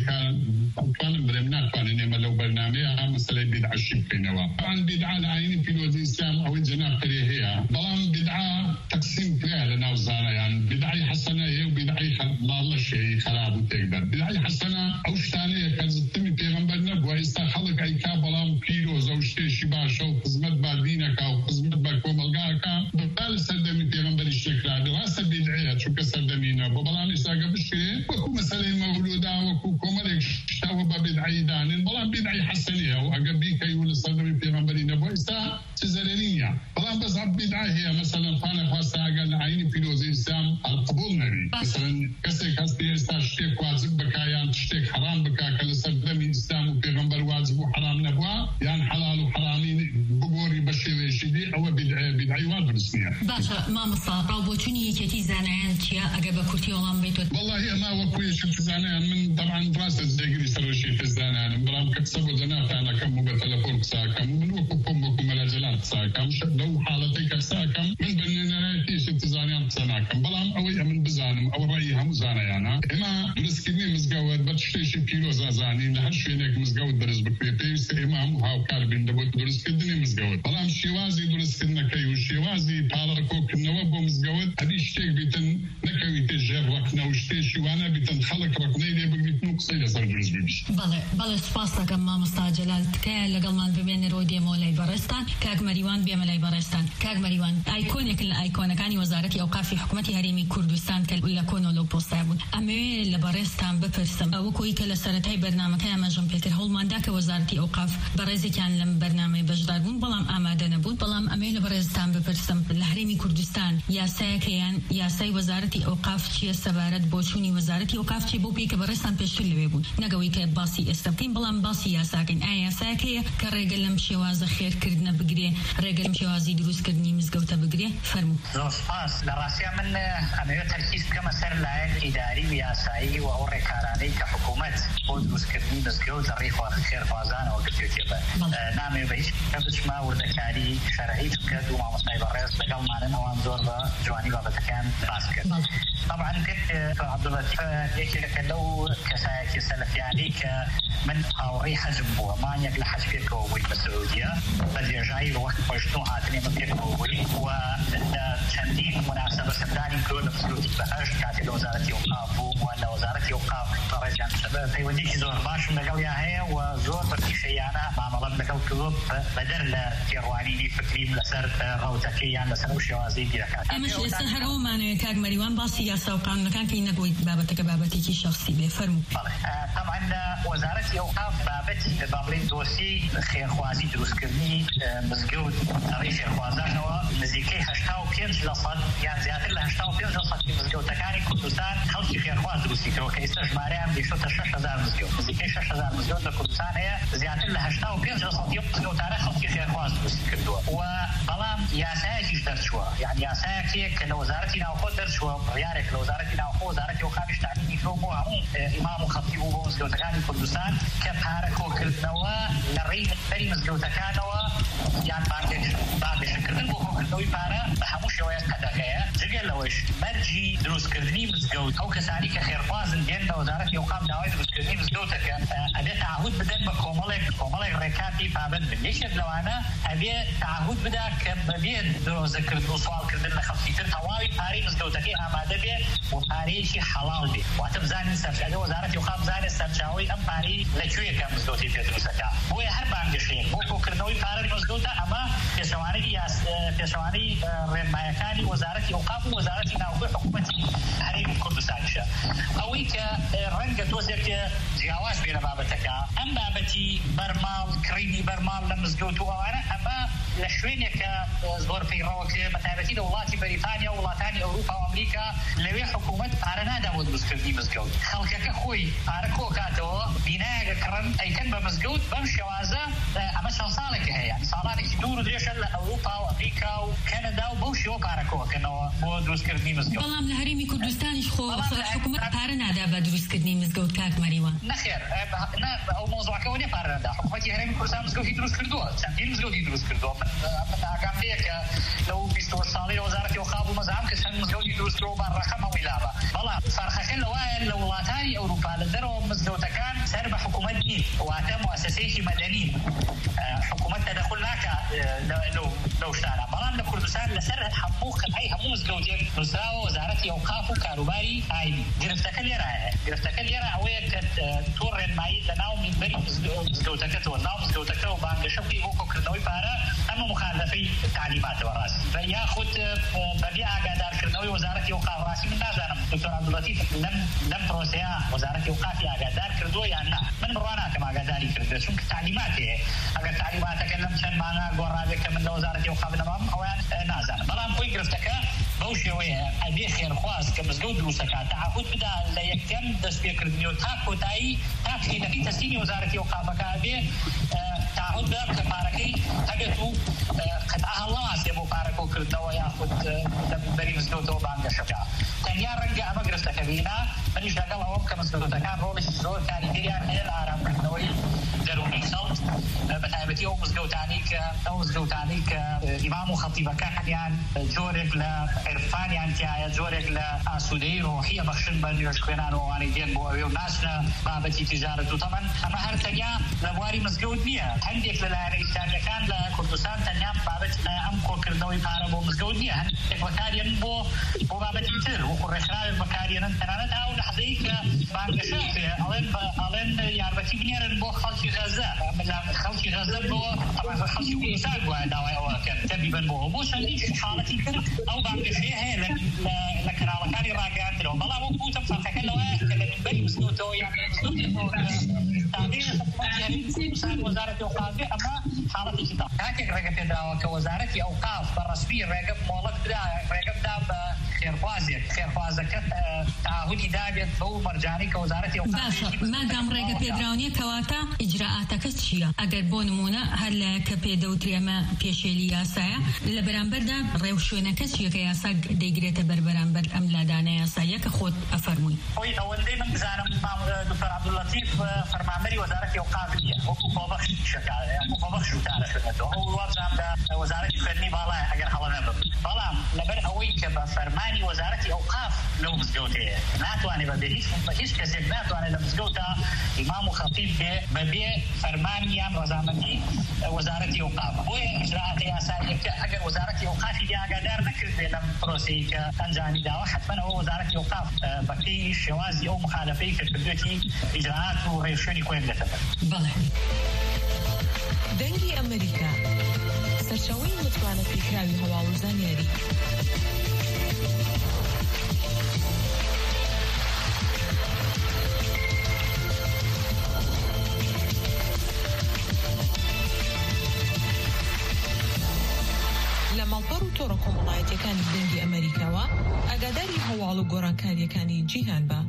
Speaker 4: كان برمنا كان لو برنامج مثلا بدعه شبكينوا طبعا بدعه العين في الوزير الاسلام او الجناح هي بلان بدعه تقسيم كلها لنا وزاره يعني بدعه حسنه هي وبدعه الله شيء خراب وتقدر بدعه حسنه او ثانيه كانت تتم پیغمبرنا بواسطه خلق اي كابلام بيروز او شيء شباشه وخدمت بعدينك او خدمت بكوملغاك بل سلمي پیغمبر الشكر دراسه بدعيه شو كسلمينا بلان اساق بشي وكو مثلا مولوده وكو كوملك شتاو بدعه دان بلان بدعه حسنه وأقبيك يقول الصدمي في غنبرين بويستا تزرينية طبعا بس بدعة هي مثلا فانا خاصة قال عيني في الوزير الإسلام القبول نبي مثلا كسك هستي يستا شتيك واجب بكايان شتيك حرام بكا كل صدمي الإسلام وفي غنبر واجب وحرام نبوا يعني حلال وحرامي بقوري بشي شدي أو بدعة وادرسنية
Speaker 2: باشا ما مصاب روبوتوني كتي زانيان تيا أقبا كورتي ولام بيتوت
Speaker 4: والله ما وكوي شفت زانيان من طبعا دراسة زيقري سروشي في زانيان برام كتسبو زنات أنا كم بتلفون ساكم من وكم ملاجلات ساكم لو حالتك ساكم من بننا تيش تزانيان سناكم بلام أوي من بزانم أو رأيها مزانيانا إما درسكني مزجود بتشتيش كيلو زازاني لهش فينك مزجود درس بكريتيس إما هاو كاربين دبوت درسكني مزجود بلام شوازي درسكنا كيو شوازي باركو كنوب مزجود هذه شتيك بيتن نكوي تجار ركنا وشتيش وانا بيتن خلق ركني لي بقيت نقصي صار درس بيش
Speaker 2: بله سپاس ما مستعجلات که لەگەڵمان ببێنە ڕۆ دێمۆلای بەڕێستان کاک مەریوان بێمەلای بەڕێستان کاک مەریوان ئایکۆنێک لە ئایکۆنەکانی وەزارەتی ئەوقافی حکوومەتی هەرێمی کوردستان کە لە کۆنۆلۆ پۆستای بوون ئەمەوێ لە بەڕێستان بپرسم وەکوی کە لە سەرەتای بەرنامەکەی ئاماژەم پێکرد هەوڵماندا کە وەزارەتی ئەوقاف بەڕێزێکیان لەم بەرنامەی بەشدار بوون بەڵام ئامادە نەبوون بەڵام ئەمەوێ لە بەڕێستان بپرسم لە هەرێمی کوردستان یاسایەکەیان یاسای وەزارەتی ئەوقاف چیە سەبارەت بۆ چوونی وەزارەتی ئەوقاف چی بۆ پێی کە بەڕێستان پێشتر لەوێ بوون نەگەوەی کە باسی ئێستا بکەین بەڵام باسی یاساکەین ئایا یاساکەیە کە ڕێگە لەم شێوازە خێرکردنە بگرێ ڕێگە لەم شێوازی دروستکردنی مزگەوتە بگرێ فەرموو
Speaker 5: سپاس لە ڕاستیە من ئەمەوێت تەرکیز بکەمە سەر لایەک ئیداری و یاسایی و ئەو ڕێکارانەی کە حکوومەت بۆ دروستکردنی مزگەوت لە ڕێی خێرخوازانەوە گرتوێتێ نامەوێت بە هیچ بچمە وردەکاری شەرعی بکرد و مامۆستای بەڕێز لەگەڵمانن ئەوان زۆر بە جوانی بابەتەکان باس کرد طبعا عبداللطیف یەکێکە لەو کەسایەکی سەلەفیانی کە من هاوڕێی حەزم بووە مانیەک لە حەج پێکەوە بووی بە سعودیە بە درێژایی وەخت خۆشتن و هاتنێ من پێکەوە بووی و لە چەندین مناسبە سەردانی کرۆ لە سعودی بەهەشت کاتێ لە وەزارەتی ئەوقاف بووم و لە وەزارەتی ئەوقاف ڕێزیان پەیوەندیی زۆر باشم لەگەڵیان هەیە و زۆر بە پیشەیانە مامەڵەت لەگەڵ کردووە بەدەر لە تێڕوانینی فکریم لەسەر ڕەوتەکەی یان لەسەر ئەو شێوازەی بیرەکان.
Speaker 2: ئەمەش لەسەر هەرەوەمانەیە کاک مەریوان باسی یاسا و قانونەکان کەی نەبووی بابەتەکە بابەتێکی شخصی بێ فەرموو.
Speaker 5: طبعا لە وەزارەتی ئەوقاف بابەتی با بڵێن دۆسی خێرخوازی دروستکردنی مزگەوت ڕێی خێرخوازانەوە نزیکەی 85% یان زیاتر لە 85% مزگەوتەکانی کوردستان خەڵکی خێرخواز دروستی کردەوە کە ئێستا ژمارەیان گەیشتۆتە 6000 مزگەوت نزیکەی 6000 مزگەوت لە کوردستان هەیە زیاتر لە 85% مزگەوتانە خەڵکی خێرخواز دروستی کردووە و بەڵام یاسایەکیش دەرچووە یعنی یاسایەکێک کە لە وەزارەتی ناوخۆ دەرچووە بڕیارێک لە وەزارەتی ناوخۆ وەزارەتی ئەوقافیش تعیینی کردووە بۆ هەموو ئیمام و خەتیب و بۆ مزگەوتەکانی کوردستان کە پارەکۆکردنەوە لە ڕێی بەری مزگەوتەکانەوە یان باگەشەکردن بۆ کۆکردنەوەی پارە بە هەموو شێوەیەک قەدەغەیە جگە لەوەش مەرجی دروستکردنی مزگەوت ئەو کەسانی کە خێرخوازن دێن لە وەزارەتی ئەوقاف داوای دروستکردنی مزگەوتەکە ئەبێ تعهود بدەن بە کۆمەڵێک ڕێکاتی پابند بن یەکێک لەوانە ئەبێ تعهود بدا کە بەبێ درۆزەکردن و سوالکردن لە خەڵکی تر تەواوی پارەی مزگەوتەکەی ئامادە بێ و پارەیەکی حەڵاڵ بێ واتە بزانین سەرچاوەی وەزارەتی ئەوقاف بزانێت سەرچاوەی ئەم پارەی لەکوێیەکە مزگەوتی پێ دروستەکە بۆیە هەر بانگەشەیەک بۆ کۆکردنەوەی پارەی مزگەوتە ئەمە پێشەوانەی ڕێنمایەکانی وەزارەتی ئەوقاف و وەزارەتی ناوخۆی حکوومەتی هەرێمی کوردستانیشە ئەوەی کە ڕەنگە تۆزێک جیاواز بێ لە بابەتەکە ئەم بابەتی بەرماڵ کڕینی بەرماڵ لە مزگەوت و ئەوانە ئەمە لە شوێنێکە زۆر پەیڕەوەکرێ بە تایبەتی لە وڵاتی بەریتانیا و وڵاتانی ئەوروپا و ئەمریکا لەوێ حکوومەت پارە نادا بۆ دروستکردنی مزگەوت خەڵکەکە خۆی پارە کۆکاتەوە بینایەکە کڕن ئەیکەن بە مزگەوت بەم شێوازە ئەمە چەند ساڵێکە هەیە ساڵانێکی دوور و درێژە لە ئەوروپا و ئەمریکا و کەنەدا و بەو شێوە پارە کۆکەنەوە بۆ دروستکردنی مزگەوت
Speaker 2: بەڵام لە هەرێمی کوردستانیش خۆ حکوومەت پارە نادا بە دروستکردنی مزگەوت کاک مەریوان
Speaker 5: نەخێر ئەو مۆزوعەکەەوە نێ پارە نەدا حکوومەتی هەرێمی کوردستان مزگەوتی دروست کردووە چەندین مزگەوتی دروست کردووە ئاگام لێیە کە لەو 20 ساڵی وەزارەتی ئەوقاف و مەزام کە چەند مزگەوتی دروست کردووە بە ڕەقەمەوەی لابە بەڵام فەرقەکە لەوایە لە وڵاتانی ئەوروپا لە دەرەوە مزگەوتەکان سەر بە حکوومەت نین واتە موسسەیەکی مەدەنی حکوومەت تەدەخل ناکە لەو شتانە بەڵام لە کوردستان لەسەر هەموو قەتعی هەموو مزگەوتێک دروستراوە وەزارەتی ئەوقاف و کاروباری ئاینی گرفتەکە لێرە ئەوەیە کە تۆ ڕێنمایی لە ناو مینبەری مزگەوتەکەتەوە ناو مزگەوتەکە و بانگەشە بکەی بۆ کۆکردنەوەی پارە ئەمە مخالفەی تعلیماتەوە ڕاست یاخود بەبێ ئاگادارکردنەوەی وەزارەتی ئەوقاف ڕاستی من نازانم دکتۆر عەبدولەتیف لەم پرۆسەیە وەزارەتی ئەوقافی ئاگادار کردووە یان نا من بڕوا ناکەم ئاگاداری کردووە چونکە تعلیمات هەیە ئەگەر تعلیماتەکە لەم چەند مانگە گۆڕابێت کە من لە وەزارەتی ئەوقاف نەمام ئەویان نازانم بەڵام خۆی گرفتەکە بەو شێوەیە ئەبێ خێرخواز کە مزگەوت دروستەکە تعهود بدا لە یەکەم دەستپێکردنی و تا کۆتایی تا پێنەکەی تەسلیمی وەزارەتی ئەوقافەکە ئەبێ تعهود بدا کە پارەکەی هەبێت و قەتعا هەڵنەواسێ بۆ پارەکۆکردنەوە یاخود لە بەری مزگەوتەوە بانگەشەکە تەنیا ڕەنگە ئەمە گرفتەکە بینە منیش لەگەڵ ئەوە کە مزگەوتەکان ڕۆڵێکی زۆر کاریگەریان هەیە لە ئارامکردنەوەی دەرونی خەڵک بەتایبەتی ئەو مزگەوتانی کە ئیمام و خەتیبەکانیان جۆرێک لە عرفانیان تایە جۆرێک لە ئاسوودەیی ڕۆحیە بەخشن بە نوێژ خوێنانەوەوانی دێن بۆ ئەوێ و ناچنە بابەتی تیجارەت و تەمەن ئەمە هەر تەنیا لە بواری مزگەوت نییە هەندێک لە لایەنە ئیسلامیەکان لە کوردستان تەنیا بابەت ئەم کۆکردنەوەی پارە بۆ مزگەوت نییە هەندێک بەکارێن بۆ بابەتی تر وەکو ڕێکخراوێک بەکارێنن تەنانەت ئەو لەحظەیە کە بانگەشە ئەڵێن یارمەتی بنێرن بۆ خەڵکی غەزە خەڵکی غەزە بۆ خەڵکی کوردستان وایە داوای ئەوەکەن تەبیبن بۆ چەندین حاڵەتی تر ئەو بانگەشەیە هەیە لە کەناڵەکانی ڕاگەاندنەوە بەڵام وەک گوتم فەرقەکە لەوایە کە لە منبەری مزگەوتەوە یان وەزارەتی ئەوقاف ئەمە حاڵەتێکی تا کاتێک ڕێگە پێدراوە کە وەزارەتی ئەوقاف بەڕەسمی ڕێگە مۆڵەت بدا ڕێگە بدا بە خێرخوازەکە تعهودی دابێت بەو مەرجانەی کە وەزارەتی ئەوقاف
Speaker 2: مادام ڕێگە پێدراونیە کەواتە ئیجراعاتەکە چییە ئەگەر بۆ نمونە هەر لایەکە پێدەوترێمە پێشێلی یاسایە لە بەرامبەردا ڕێو شوێنەکە چیەکە یاسا دەیگرێتە بەربەرامبەر ئەم لادانە یاساییە کە خۆت ئەفەرمووی
Speaker 5: خۆی ئەوەندەی من بزانم دکتۆر عەبدولەتیف فەرمانبەری وەزارەتی ئەوقاف نییە وەکو خۆبەخش خۆبەخش وتارە شوێنێتەوە ئەو وابزانام لە وەزارەتی خوێندنی باڵایە ئەگەر هەڵە نەبم بەڵام لەبەر ئەوەی کە بە فەرمانی وەزارەتی ئەوقاف لەو مزگەوتەیە ناتوانێت بە هیچ کەسێک ناتوانێت لە مزگەوتە إمام وخطيب ببيع فرمانيان رزامندي وزارة أوقاف وإجراءات ياسارية أجر وزارة أوقاف يا قدر نكر بين بروسيك أنجاني دا حتما هو وزارة أوقاف بقي شوازي أو مخالفي كتبتي إجراءات وريشوني كوين لتبر.
Speaker 6: بله. دنگی أمريكا سرچوي متوانە پێکراوی هەواڵ و زانیاری. لە ماڵپەڕ و تۆڕە کۆمەڵایەتیەکانی دەنگی ئەمریکاوە ئاگاداری هەواڵ و گۆڕانکاریەکانی جیهان بە.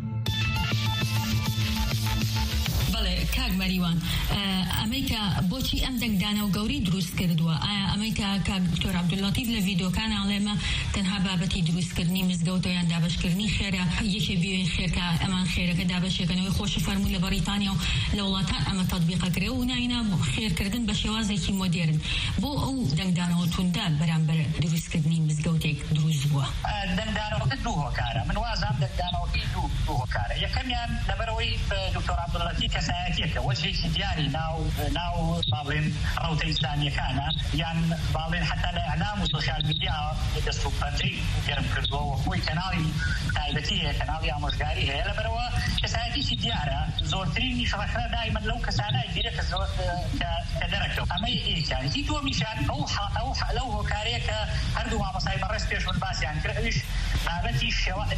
Speaker 2: کاک مەریوان ئەمریکا بۆچی ئەم دەنگدانە و گەوری دروست کردووە؟ ئایا ئەمریکا کاک دکتۆر عەبدولەتیف لە ڤیدۆکان ئاڵێمە تەنها بابەتی دروستکردنی مزگەوت و یان دابەشکردنی خێرە یەکێ بیوێن خێرکە ئەمان خێرەکە دابەشێکەنەوەی خۆشی فەرموو لە بەریتانیا و لە وڵاتان ئەمە تەطبیقەکرێ و ناوینە خێرکردن بە شێوازێکی مۆدێرن بۆ ئەو دەنگدانەوە توندە بەرامبەر دروستکردنی مزگەوتێک دروست بووە.
Speaker 5: دەنگدانەوەکە دوو هۆکارە من وازام دەنگدانەوەکەی دوو هۆکارە یەکەمیان لەبەرەوەی دکتۆر عەبدولەتیف کەسایەتیەکە وەجهێکی دیاری ناو باڵێن ڕەوتە ئیسلامیەکانە یان باڵێن حتا لە ئەعلام و سۆشیال میدیا دەست و پەنجەی گەرم کردووە و خۆی کەناڵی تایبەتی هەیە کەناڵی ئامۆژگاری هەیە لەبەرەوە کەسایەتیی دیارە زۆرترینی شەڕەکە دایمەن لەو کەسانای دیرە کە دەرەکەوت ئەمە یەکیانی دووەمیشان لەو هۆکارەیە کە هەردوو مامۆستای بەڕێز پێشون باسییان کرد ئەویش بابەتی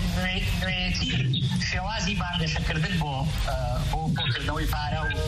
Speaker 5: نوێیەتی شێوازی بانگەشەکردن بۆ کردنەوەی پارە و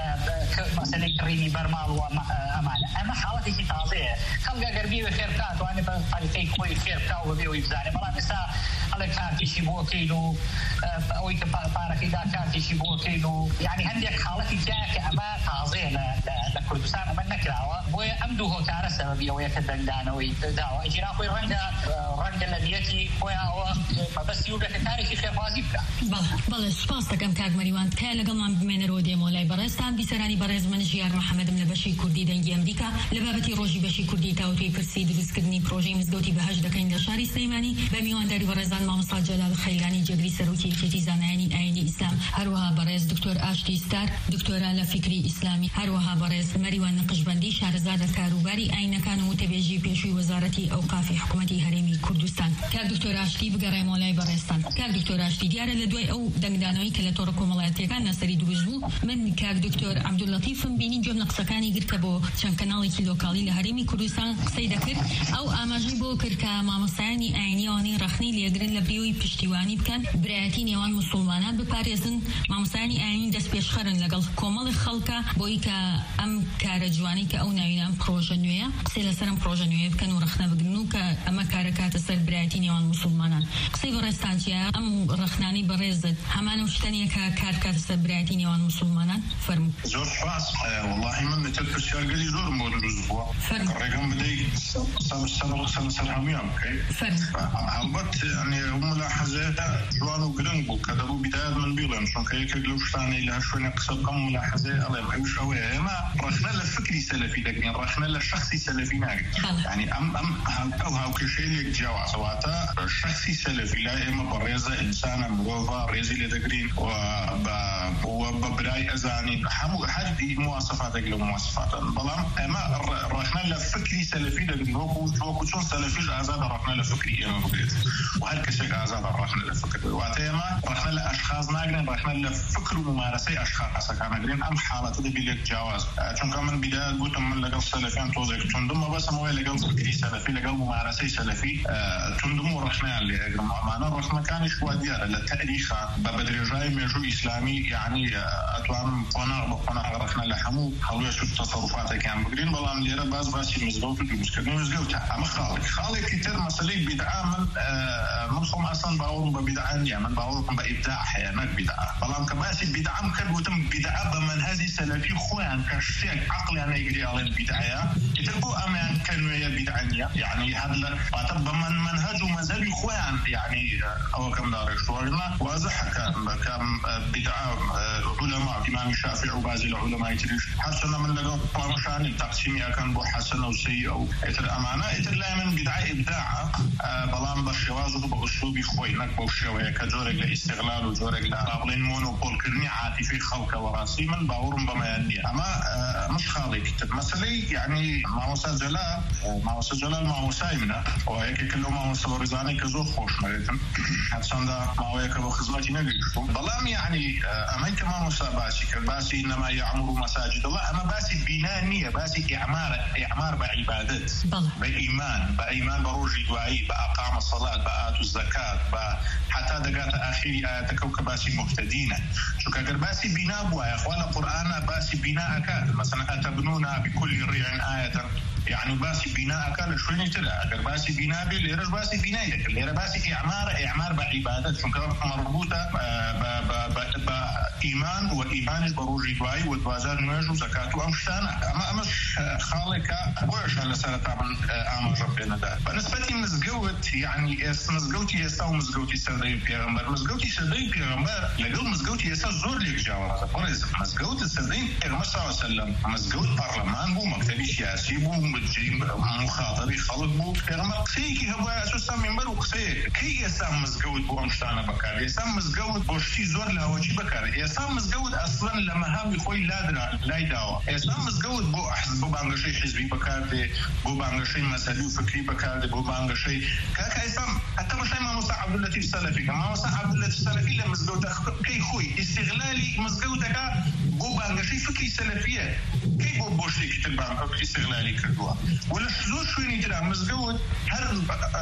Speaker 5: مەسەلەی کڕینی بەرماڵ و ئەمانە ئەمە حاڵەتێکی تازەیە خەڵک ئەگەر بیوێ خێر بکات توانێت بە قەریتەی خۆی خێر بکا و بەبێەوەی بزانێت بەڵام ئێستا هەڵێ کارتێکی بۆکەین و ئەوەی کە پارەکەیدا کارتێکی بۆکەین و یعنی هەندێک حاڵەتی تایە کە ئەمە تازەیە لە کوردستان ئەمە نەکراوە بۆیە ئەم دوو هۆکارە سەبەبی ئەوەیە کە دەنگدانەوەی داوە ئیجرا خۆی ڕەنگە لە نیەتی خۆیانەوە مەبەستی و بێتە کارێکی خێرخوازی بکات.
Speaker 2: بەڵێ سوپاس دەکەم کاک مەریوان تکایە لەگەڵمان بمێنەرەوە دێمەوە لای بەڕێستان بیسەرانی بەڕێز من ژیار محەممەدم لە بەشی کوردی دەنگی ئەمریکا لە بابەتی ڕۆژی بەشی کوردی تاوتوی پرسی دروستکردنی پرۆژەی مزگەوتی بەهەش دەکەین لە شاری سلەیمانی بە میوانداری بەڕێزان مامۆستا جەلال خەیلانی جێگری سەرۆکی یەکێتی زانایانی ئاینی ئیسلام هەروەها بەڕێز دکتۆر ئاشتی ستار دکتۆرا لە فیکری ئیسلامی هەروەها بەڕێز مەریوان نەقشبەندی شارەزادە کاروباری ئاینەکان و وتەبێژی پێشووی وەزارەتی ئەوقافی حکوومەتی هەرێمی کوردستان. کاک دکتۆر ئاشتی بگەڕێمەوە لای بەڕێستان. کاک دکتۆر ئاشتی دیارە لە دوای ئەو دەنگدانەوەی کە لە تۆڕە کۆمەڵایەتیەکان نەسەری دروست بوو من کاک دکتۆر عەبدولەتیفم بینی جۆم لە قسەکانی گرتە بۆ چەند کەناڵێکی لۆکاڵی لە هەرێمی کوردستان قسەی دەکرد ئەو ئاماژەی بۆ کرد کە مامۆستایانی ئاینیەوانی ڕەخنەی لێگرن لە بریەوەی پشتیوانی بکەن برایەتی نێوان موسڵمانان بپارێزن مامۆستایانی ئاینی دەست پێشخەرن لەگەڵ کۆمەڵی خەڵکە بۆی کە ئەم کارە جوانی کە ئەو ناوینان پرۆژە نوێیە قسەی لەسەر ئەم پرۆژە نوێ بکەن و ڕەخنە بگرن و کە ئەمە کارە کاتە سەر برایەتی نێوان موسڵمانان. قسەی بەڕێستان چییە؟ ئەم ڕەخنانی بەڕێزت هەمانە شتەنیە کە کار کاتە سەر برایەتی نێوان موسڵمانان فەرموو.
Speaker 3: زۆر سپاس والله من لە پرسیارگەری زۆرم بۆ دروست بووە ڕێگەم بدەیت سەر هەمویان بکەیت. هەڵبەت ملاحەزەیە جوان و گرنگ بوو کە دەبوو بیدایەت من بیڵێم چونکە یەکێک لەو شتانەی لە هەر شوێنێ قسە بکەم ملاحەزەیە ئەڵێم ئەوش ئەوەیە ئێمە ڕەخنە لە فکری سەلەفی دەگرین ڕەخنە لە شەخسی سەلەفی ناگرین یعنی ئەو هاوکێشەیەک جیاوازە واتە شەخسی سەلەفی لای ئێمە بە ڕێزە ئینسانە مرۆڤە ڕێزی لێ دەگرین و بە برای ئەزانین هەموو هەردی مواسفاتێک لە مواسفاتن بەڵام ئێمە ڕەخنە لە فکری سەلەفی دەگرین وەکو چۆن سەلەفیش ئازادە ڕەخنە لە فکری ئێمە بگرێت و هەر کەسێک ئازادە ڕەخنە لە فکر واتە ئێمە ڕەخنە لە ئەشخاص ناگرین ڕەخنە لە فکر و ممارەسەی ئەشخاصەکان ناگرین ئەم حاڵەتە دەبی لێک جیاواز چونکە من بیدایەت گوتم من لەگەڵ سەلەفیان تۆزێک توندم مەبەستم ئەوەیە لەگەڵ فکری سەلەفی لەگەڵ ممارەسەی سەلەفی توندم و ڕەخنەیان لێ ئەگرم ئەمانە ڕەخنەکانیش وا دیارە لە تاریخا بە درێژای مێژووی ئیسلامی یعنی ئەتوانم قۆناغ بە قۆناغ ڕەخنە لە هەموو هەڵوێش و تەسەڕوفاتێکیان بگرین بەڵام لێرە باسی مزگەوت و دروستکردنی مزگەوتە ئەمە خاڵێکی تر مەسەلەی بیدعا من خۆم ئەسڵەن باوەڕم بە بیدعا نییە من باوەڕم بە ئیبداع هەیە نەک بیدعا بەڵام کە باسی بیدعام کرد وتم بیدعا بە مەنهەجی سەلەفی خۆیان کە شتێک عەقڵیان نەیگری ئەڵێن بیدعەیە ئیتر بۆ ئەمەیان کە نوێیە بیدعا نییە یعنی هەر لە واتە بە مەنهەج و مەذهەبی خۆیان یعنی ئەوە کەم داڕێشتووەگەڵا واضحە کە بیدعا علەما ئیمامی شافعی و بعضی لە علەمای تریش هەرچەندە من لەگەڵ پاڕەشانی تەقسیم تقسيمي كان بو حسن وسيء او اتر امانه اتر لا من بدعه ابداع بلان بشواز وباسلوب خوي نك بوشويه كجورك لاستغلال وجورك لابلين مونوبول كرني عاطفي خلق وراسي من باورم بميانيه اما مش خالق مثلا يعني ما مسجله ما مسايمنا وهيك كله ما مسورزاني كزو خوش مريتم حسن ده ما وياك بخدمتي نجيكم بلام يعني اما كما مساباسي كباسي انما يعمر مساجد الله اما باسي بناء نيه باسي اعمار بعبادات بايمان بروج دعائي باقام الصلاه بآتوا الزكاه حتى دقات اخير تكوكباسي مهتدين شو كاجر باسي بناء بوا يا اخوان القران باسي بناء كاد مثلا اتبنون بكل ريع آية يعني باسي بناء كان شوي تلا اگر باسي بناء بالليرش باسي بناء اللي باسي اعمار بعبادات شو مربوطه بايمان وايمان بروج دعائي وتوازن نجو زكاه وامشتانا اما مش خالقه وش على سنه طبعا امر ربنا ده بالنسبه مزقوت يعني مزقوتي يساو مزقوتي سدي بيغمبر مزقوتي سدي بيغمبر لقوا مزقوتي يسا زور لك جواب فرز مزقوت سدي بيغمبر صلى الله عليه وسلم مزقوت برلمان بو مكتب سياسي بو مخاطب خلق بو بيغمبر قسيكي هو اساسا منبر وقسيك كي يسا مزقوت بو امشتانا بكار يسا مزقوت بوشتي زور لهوجي بكار يسا مزقوت اصلا لما هم يخوي لا يداوا يسا مزقوت بو بو بانغشي حزبي بكار دي بو بانغشي مسالي وفكري بكار دي بو بانغشي كاكا يسا حتى مش ما مصعب عبد اللطيف السلفي كما مصعب عبد اللطيف السلفي لما مزقوتك كي خوي استغلالي مزقوتك بو بانغشي فكري سلفيه كي بو بوشتي كتب استغلالي كدوا ولا شلون شوي ترى مزقوت هر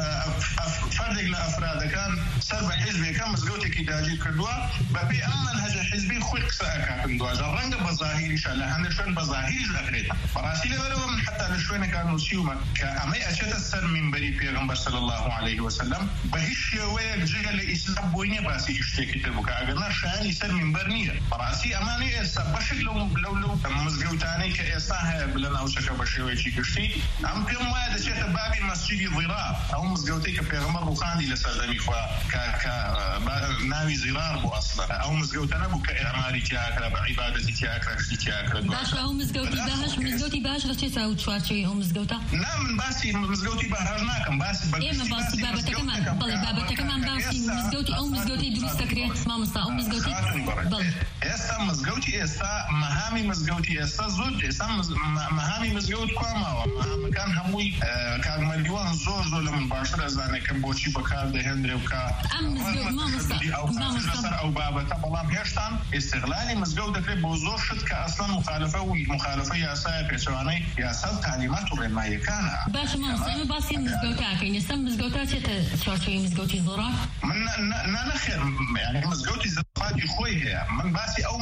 Speaker 3: فردق لافراد كان سرب حزبي كان مزقوتك كداجي كدوا ببي اما منهج حزبي خوي قساك كدوا زرنج بظاهري شاله هند شلون بظاهري اخريته براسيل ولا من حتى لشوين كانوا سيوما كامي اشت السر من بري پیغمبر صلى الله عليه وسلم بهش ويك جيل الاسلام بوينه باسي اشتكي تبوك اغنا شاني سر من برنيه براسي اماني بشك لو مزقوتاني كاصاها بلنا وشك بشوي شي كشتي ام بيوم ما هذا شيء بابي مسجد ضرار او مزقوتي كبيغمبر بوخاندي لسلمي خوا ناوي زرار بو اصلا او مزقوتنا بو كاعماري تاعك بعبادتي تاعك تاعك
Speaker 2: باش او مزقوتي باش رتي تاو تشواتشي او مزقوتا
Speaker 3: نعم باسي مزقوتي بهرناكم باسي
Speaker 2: باسي بابا كمان بلي بابا كمان باسي مزقوتي او مزقوتي دروس تكريت ما مصا او مزقوتي بلي
Speaker 3: استا مزقوتي استا مهامي مزقوتي استا زود استا مهامي مزقوت كما مكان هموي كان مليون زور من باشر زانه كم بوشي بكار ده هندري وكا
Speaker 2: ام مزقوت ما مصا
Speaker 3: او بابا تبلام هشتان استغلالي مزقوت ده بوزور شد كاصلا مخالفه يا سايق سواني يا سال تعليمات ما يكان
Speaker 2: باش ما مصا باسي مزقوتاك يعني سم مزقوتات تشواتشي مزقوتي زرار
Speaker 3: من نخير يعني مزقوتي زفادي خوي هي من باسي او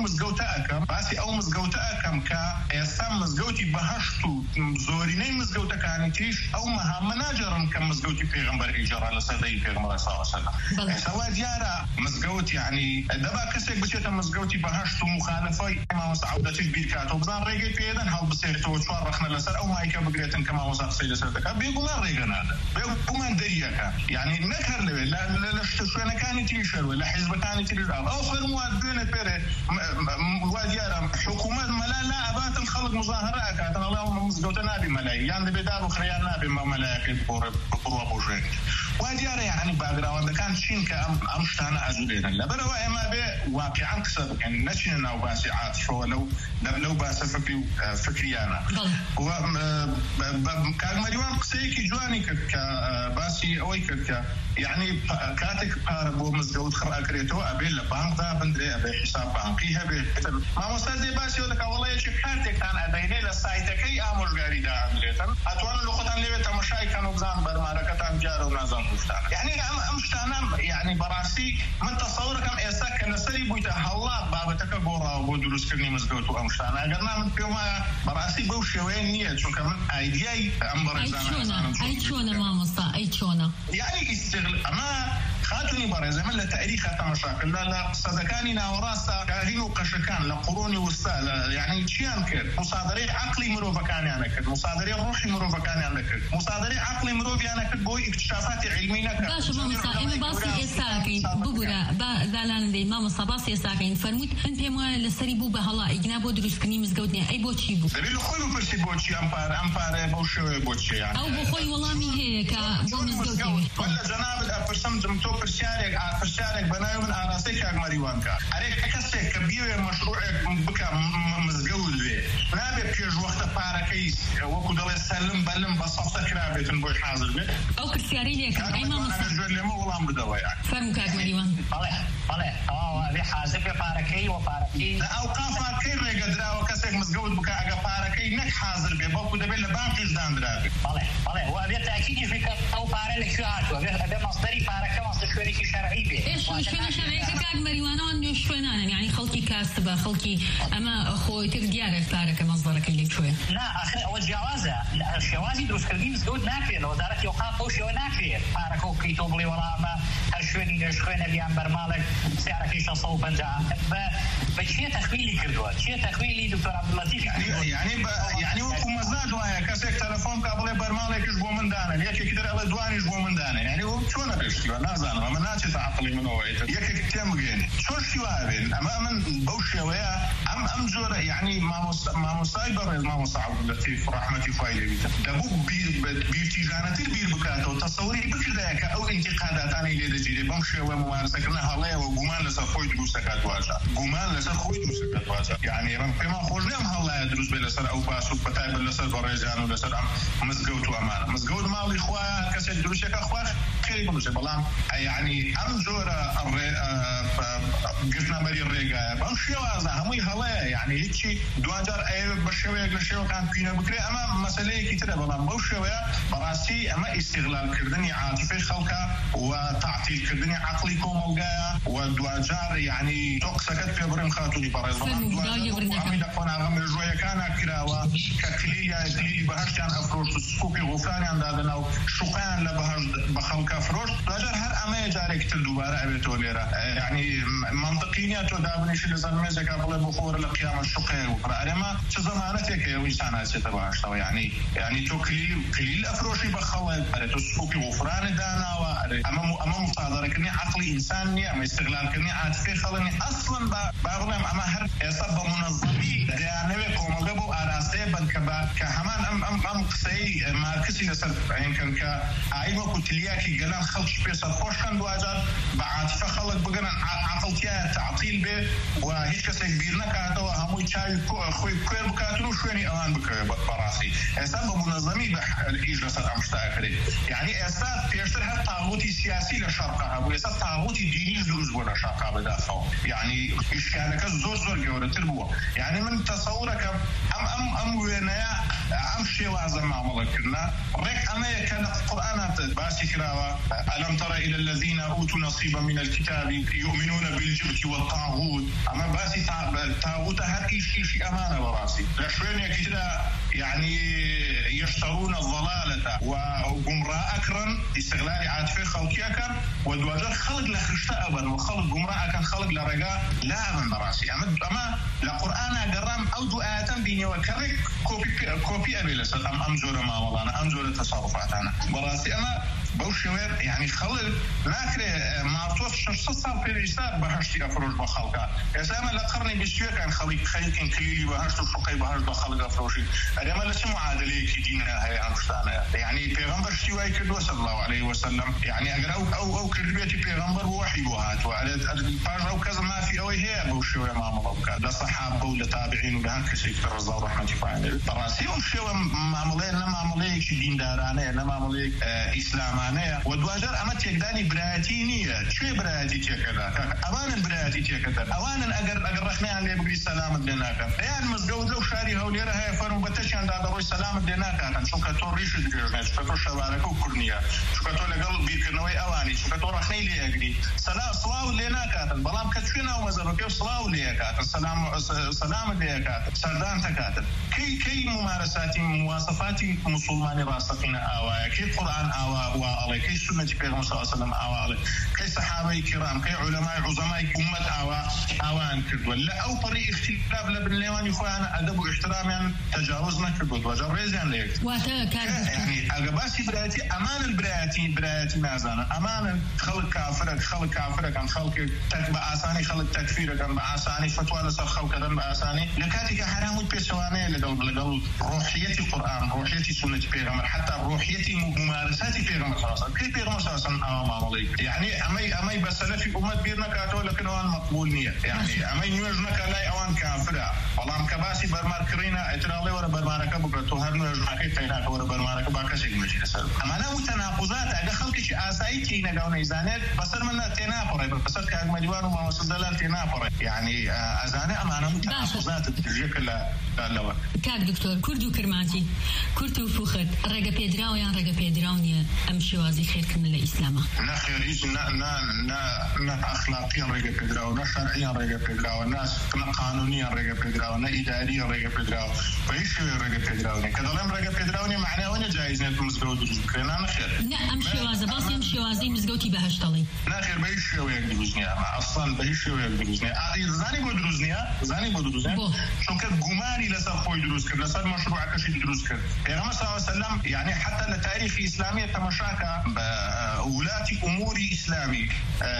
Speaker 3: مزقوتاكم كا اسام مزقوتي بهشتو زوريني مزقوتك يعني تيش او مهام مناجرم كم مزقوتي پیغمبر اجرا لسدي پیغمبر صلى الله عليه وسلم سوا ديارا مزقوت يعني دبا كسك بچته مزقوتي بهشتو مخالفه ما مسعودتي بيركاتو بزان ريغي بيدن هل بسيرتو تشرخنا لسر او مايكا بغريتن كما وصف سيد سرتك بيقوم ريغن هذا بيقوم دريكا يعني نكر لا شتونا كانت تيشر ولا حزب كانت تيشر او فرموات بين بيره وديارا حكومات ملا ابات الخلق مظاهرات كانت اللهم مزقوتنا بملايين يعني بدارو خريانا بملايين بور بوجه وديارا يعني باغراوند كان شين كامشتانا ازودينا لا بروا ما به واقعا كسب يعني نشينا وباسي عاطفه ولو باس فكريانا و كان مريوان قسيكي جواني باسي اويك يعني كاتك باربو مزقوت خر اكريتو ابي لبانك دا بندري ابي حساب بانكي هبي ما مستدي باسي ولك والله يشي حالتك كان اديني لسايتكي امر غاري دا عملتن اتوان لوقتان لي تمشاي كانوا بزان برماركتان جارو نازم يعني امشتانا يعني براسي من تصوركم اساك نسري بويتا الله بابتك غورا ودروس كني مزقوت امشتانا قلنا من يوم براسي بوشي وين نيه شو كمان ايدياي امبر
Speaker 2: اي شونا ما مصا اي شونا
Speaker 3: يعني استغل اما خاتوني بەڕێز ئەمە لە تاریخە تەماشاکرد لە سەدەکانی ناوەڕاستە کاهین و قەشەکان لە قڕۆنی وستا یعنی چیان کرد مصادرەی عەقڵی مرۆڤەکانیان نەکرد مصادرەی ڕۆحی مرۆڤەکانیان نەکرد مصادرەی عەقڵی مرۆڤیان نەکرد بۆی اکتشافاتی علمی نەکرد.
Speaker 2: باش مامۆستا ئێمە باسی ئێستاکەین ببوورە دالانەدەی مامۆستا باسی ئێستاکەین فەرمووت من پێم وایە لەسەری بوو بە هەڵا ئیگنا بۆ دروستکردنی مزگەوت نیە ئەی بۆچی بوو؟
Speaker 3: دەبێت لە خۆی بپرسی بۆچی ئەم پارەیە بەو شێوەیە بۆچی
Speaker 2: ئەو بۆ خۆی وەڵامی هەیە کە بۆ مزگەوت
Speaker 3: ولا جنابت ئەپرسم تۆ پرسیارێک بەناوی من ئاراستەی کاک مەریوان کە ئەرێ کەسێک کە بیوێ مەشروعێک بکە مزگەوت بێ نابێت پێش وەختە پارەکەی وەکو دەڵێ سەلم بەلم بە سەفتە کرابێتن بۆی حاضر بێت
Speaker 2: ئەو پرسیارەی لێکم ئەی مامۆستا
Speaker 3: لێمە وەڵام بدەوە
Speaker 2: فەرموو کاک مەریوان.
Speaker 5: بەڵێ ئەوێ حاضر بێ پارەکەی و پارەکەی
Speaker 3: لە ئەوقافەکەی ڕێگەدراوە کەسێک مزگەوت بکە ئەگە پارەکەی نەک حاضر بێ بەڵکو دەبێت لە بانکیش دانرابێت.
Speaker 5: بەڵێ وابێت تاکیدیش بکە ئەو پارە لەکوێ هاتووە ئەبێ مەصدەری پارەکە مەصدەر شوێنێکی شەرعی بێ.
Speaker 2: شوێنە شەرعیەکە کاک مەریوانەوە نوێ شوێنانن یعنی خەڵکی کاسبە خەڵکی ئەمە خۆی تر دیارە پارەکە مەصدەرەکەی لەکوێیە.
Speaker 5: نا ئاخر ئەوە جیاوازە شێوازی دروستکردنی مزگەوت ناکرێت لە وەزارەتی ئەوقاف بەو شێوە ناکرێت پارەکە و بکەیتەوە بڵێ وەڵا ئەمە هەر شوێنی نوێ خوێنە بیان بەرماڵێک سیارەکەی 650 بە چیە تەخویلی کردووە چیە تەخویلی دکتۆر عەبدولەتیف
Speaker 3: یعنی وەکو مەزاج وایە کەسێک تەلەفۆن کا بڵێ بەرماڵێکیش بۆ من دانن یەکێکی تر ئەڵێ دوانیش بۆ من دانن یعنی چۆنە پێشتیوە نازانم ئەمە ناچێتە عەقڵی منەوە یەکێک تێم بگەێنێ چۆن شتیوا بێن ئەمە من بەو شێوەیە ئەم جۆرە یعنی مامۆستای بەڕێز مامۆستا عەبدولەتیف ڕەحمەتی خوای لێبیتە دەبوو بیرتیژانەتر بیر بکاتەوە تەسەووری بکردایە کە ئەو ئینتیقاداتانی لێ دەگیرێ بەم شێوە ممارسەکردن هەڵەیەوە گومان لەسەر خۆی دروست دەکات واژە گومان لەسەر خۆی دروست دەکات واژە یعنی پێمان خۆش نییە ئەم هەڵەیە دروست بێت لەسەر ئەو باسوود بەتایبەت لەسەر بەڕێزیان و لەسەر ئەم مزگەوت و ئەمانە مزگەوت ماڵی خوایە کەسێک دروستەکە خوا خێری بنووسێ بەڵام یعنی ئەم جۆرە گرتنەبەری ڕێگایە بەم شێوازە هەمووی هەڵەیە یعنی هیچی دوجار ئەوێ بە شێوەیەک لە شێوەکان پینە بکرێ ئەمە مەسەلەیەکی ترە بەڵام بەو شێوەیە بەڕاستی ئەمە ئیستیغلالکردنی عاتیفەی خەڵکە و تعتیلکردنی عەقڵی کۆمەلگایە و دوجار یعنی تۆ قسەکەت پێ بڕێم خاتوونی بەڕێز بەڵام دوجار لە قۆناغە مێژوویەکانە کراوە کە کلیلی بەهەشتیان ئەفرۆشت و سکوپی غوفرانیان دادەنا و شوقیان لە بەهەشت بە خەڵکە فرۆشت دوجار هەر ئەمەیە جارێکی تر دووبارە ئەبێتەوە لێرە یعنی منطقی نییە تۆ دابنیشی لەسەر مێزێکا بڵێ بۆ خۆوەرە لە قیامەت شوقەیە وفرە ئەرێمە چ زەمانەتێکە ئەو ئینسان هاچێتە بەهەشتەوە یعنی تۆ کلیل ئەفرۆشی بە خەڵک ئەرێ تۆ سکوپی غوفرانت داناوە ئەمە مصادرەکردنی عەقڵی ئینسان نییە ئەمە ئیستیغلالکردنی عاتیفەی خەڵک نیە ئەسڵەن با بڵێم ئەمە هەر ئێستا بە منەظەمی دەیانەوێت کۆمەلگە بۆ ئاراستەیە بنکەبە کە هەمان ئەم قسەی مارکسی لەسەر هێنکەن کە ئای وەکو تلیاکی گەلان خەڵکی پێ سەرخۆشکەن دوجار بە عاتیفە خەڵک بگەنن عەقڵتیایە تعتیل بێ و هیچ کەسێک بیر نەکاتەوە هەمووی چاوی خۆی کوێر بکاتن و شوێنی ئەوان بکەوێت بەڕاستی ئێستا بە منەظەمی هیچ لەسەر ئەم شتە کرێت یعنی ئێستا پێشتر هەر تاغوتی سیاسی لە شەرقا هەبوو ئێستا تاغوتی دینیش دروست بووە لە شەرقا بەداخەوە یعنی ئیشکالەکە زۆر گەورەتر بووە یعنی من تەسەوورەکەم ئەم وێنەیە ئەم شێوازە مامەڵەکردنە ڕێک ئەمەیە کە لە قورئانات باسی کراوە ئەلەم تەڕە إلى الذين أوتوا نصيبا من الكتاب يؤمنون بالجبت والطاغوت ئەمە باسی تاغوتە هەر ئیشی ئەمانە بەڕاستی لە شوێنێکی ترە يعني يشترون الضلالة وجمراء استغلال عاطفي خلقي أكر ودواجر خلق لخشتة أبدا وخلق جمراء كان خلق لرجاء لا من براسي أما لقرآن جرام أو دعاء بيني وكرك كوبي أبي لسه أمزور ما والله أمزور تصرفاتنا براسي أنا بوشوير يعني خلق ناكره معطوف شخص صار في الإسلام بهشتي أفروج بخلقه إسلام لقرني بسير كان خلق كليلي بهشت وشقي بهشت بخلق أفروجي أنا ما لسه معادلة كديننا هي أمشتانا يعني پیغمبر شتوای كدو صلى الله عليه وسلم يعني أجر أو كربيتي پیغمبر وحي بوهات وعلى الفاج أو كذا ما في أو هي بوشوير ما مضبك ده صحابة ولا تابعين وده كسي كرزا ورحمة الله براسي وشوير معاملين لما معاملين كدين دارانة لما معاملين إسلام ودواجر أما تقداني براتينية شو براتي تكذا أوان براتي تكذا أوان أجر رحمة عليه بقول السلام ديناك يعني مزجود لو شاري هوليرة هاي فرم بتشان ده روي السلام ديناك شو كتور ريش الجرنة شو كتور شبارك وكورنيا شو كتور لقل بيكنوي أواني شو كتور رحمة لي أجري صلاة ليناك بلام كتشينا ومزلو كيف صلاة ليك سلام ليك سردان تكاتب كي ممارسات مواصفات مسلمان راسخين آواء كي قرآن آواء وعلى كي سنة بيغمبر صلى الله عليه وسلم آواء كي صحابة كرام كي علماء عظماء أمة آواء كردوا لا أو طريق اختلاف لبن ليوان يخوانا أدب واحترام يعني تجاوزنا كردوا وجب ريزان ليك يعني أقباسي براتي أمان البراتي نازانا أمان خلق كافرك عن خلق تكبع آساني خلق تكفيرك عن بآساني فتوى لسر خلق عن بآساني لكاتك حرام بيسواني لقل روحية القرآن روحية سنة بيغمبر حتى روحية ممارسات بيغمبر خلاص كيف بيغمبر خلاص يعني أمي بسلفي أمة بيرنا كاتو لكن أوان مقبول نية يعني أمي نيوجنا كلاي أوان كافرة والله مكباسي برمار كرينا اترالي ورا برماركة بكرتو هر نيوجنا كي تيناك ورا برماركة باكسيك مجلس أما أنا متناقضات أجا خلقش آساي كينا قاونا إزانات بسر منا تنافرة بسر كاق مديوان وما وصل دلال تنافرة يعني أزانة أما أنا متناقضات الترجيك لا
Speaker 2: كاك دكتور كردو كرماتي كردو فوخت رقا بيدراو يان رقا بيدراونيا أمشي وازي خير كنا لإسلاما
Speaker 3: نا خيريش نا أخلاقيا رقا بيدراو نا شرعيا رقا بيدراو نا قانونيا رقا بيدراو نا إداريا رقا بيدراو فإيش رقا بيدراونيا كدلهم رقا بيدراونيا معناه وانا جايزين مزقود كرينا نا خير
Speaker 2: نا أمشي وازي باصي أمشي وازي مزقوتي بهشتالي
Speaker 3: نا خير بإيش ويقدروزنيا أصلا بإيش ويقدروزنيا زاني بودروزنيا شو كالجماني لسر خوي دروز كر لسر مشروع كشيد دروز كر پیغمبر صلى الله عليه وسلم يعني حتى لتاريخ إسلامي تمشاكا ولاة أمور إسلامي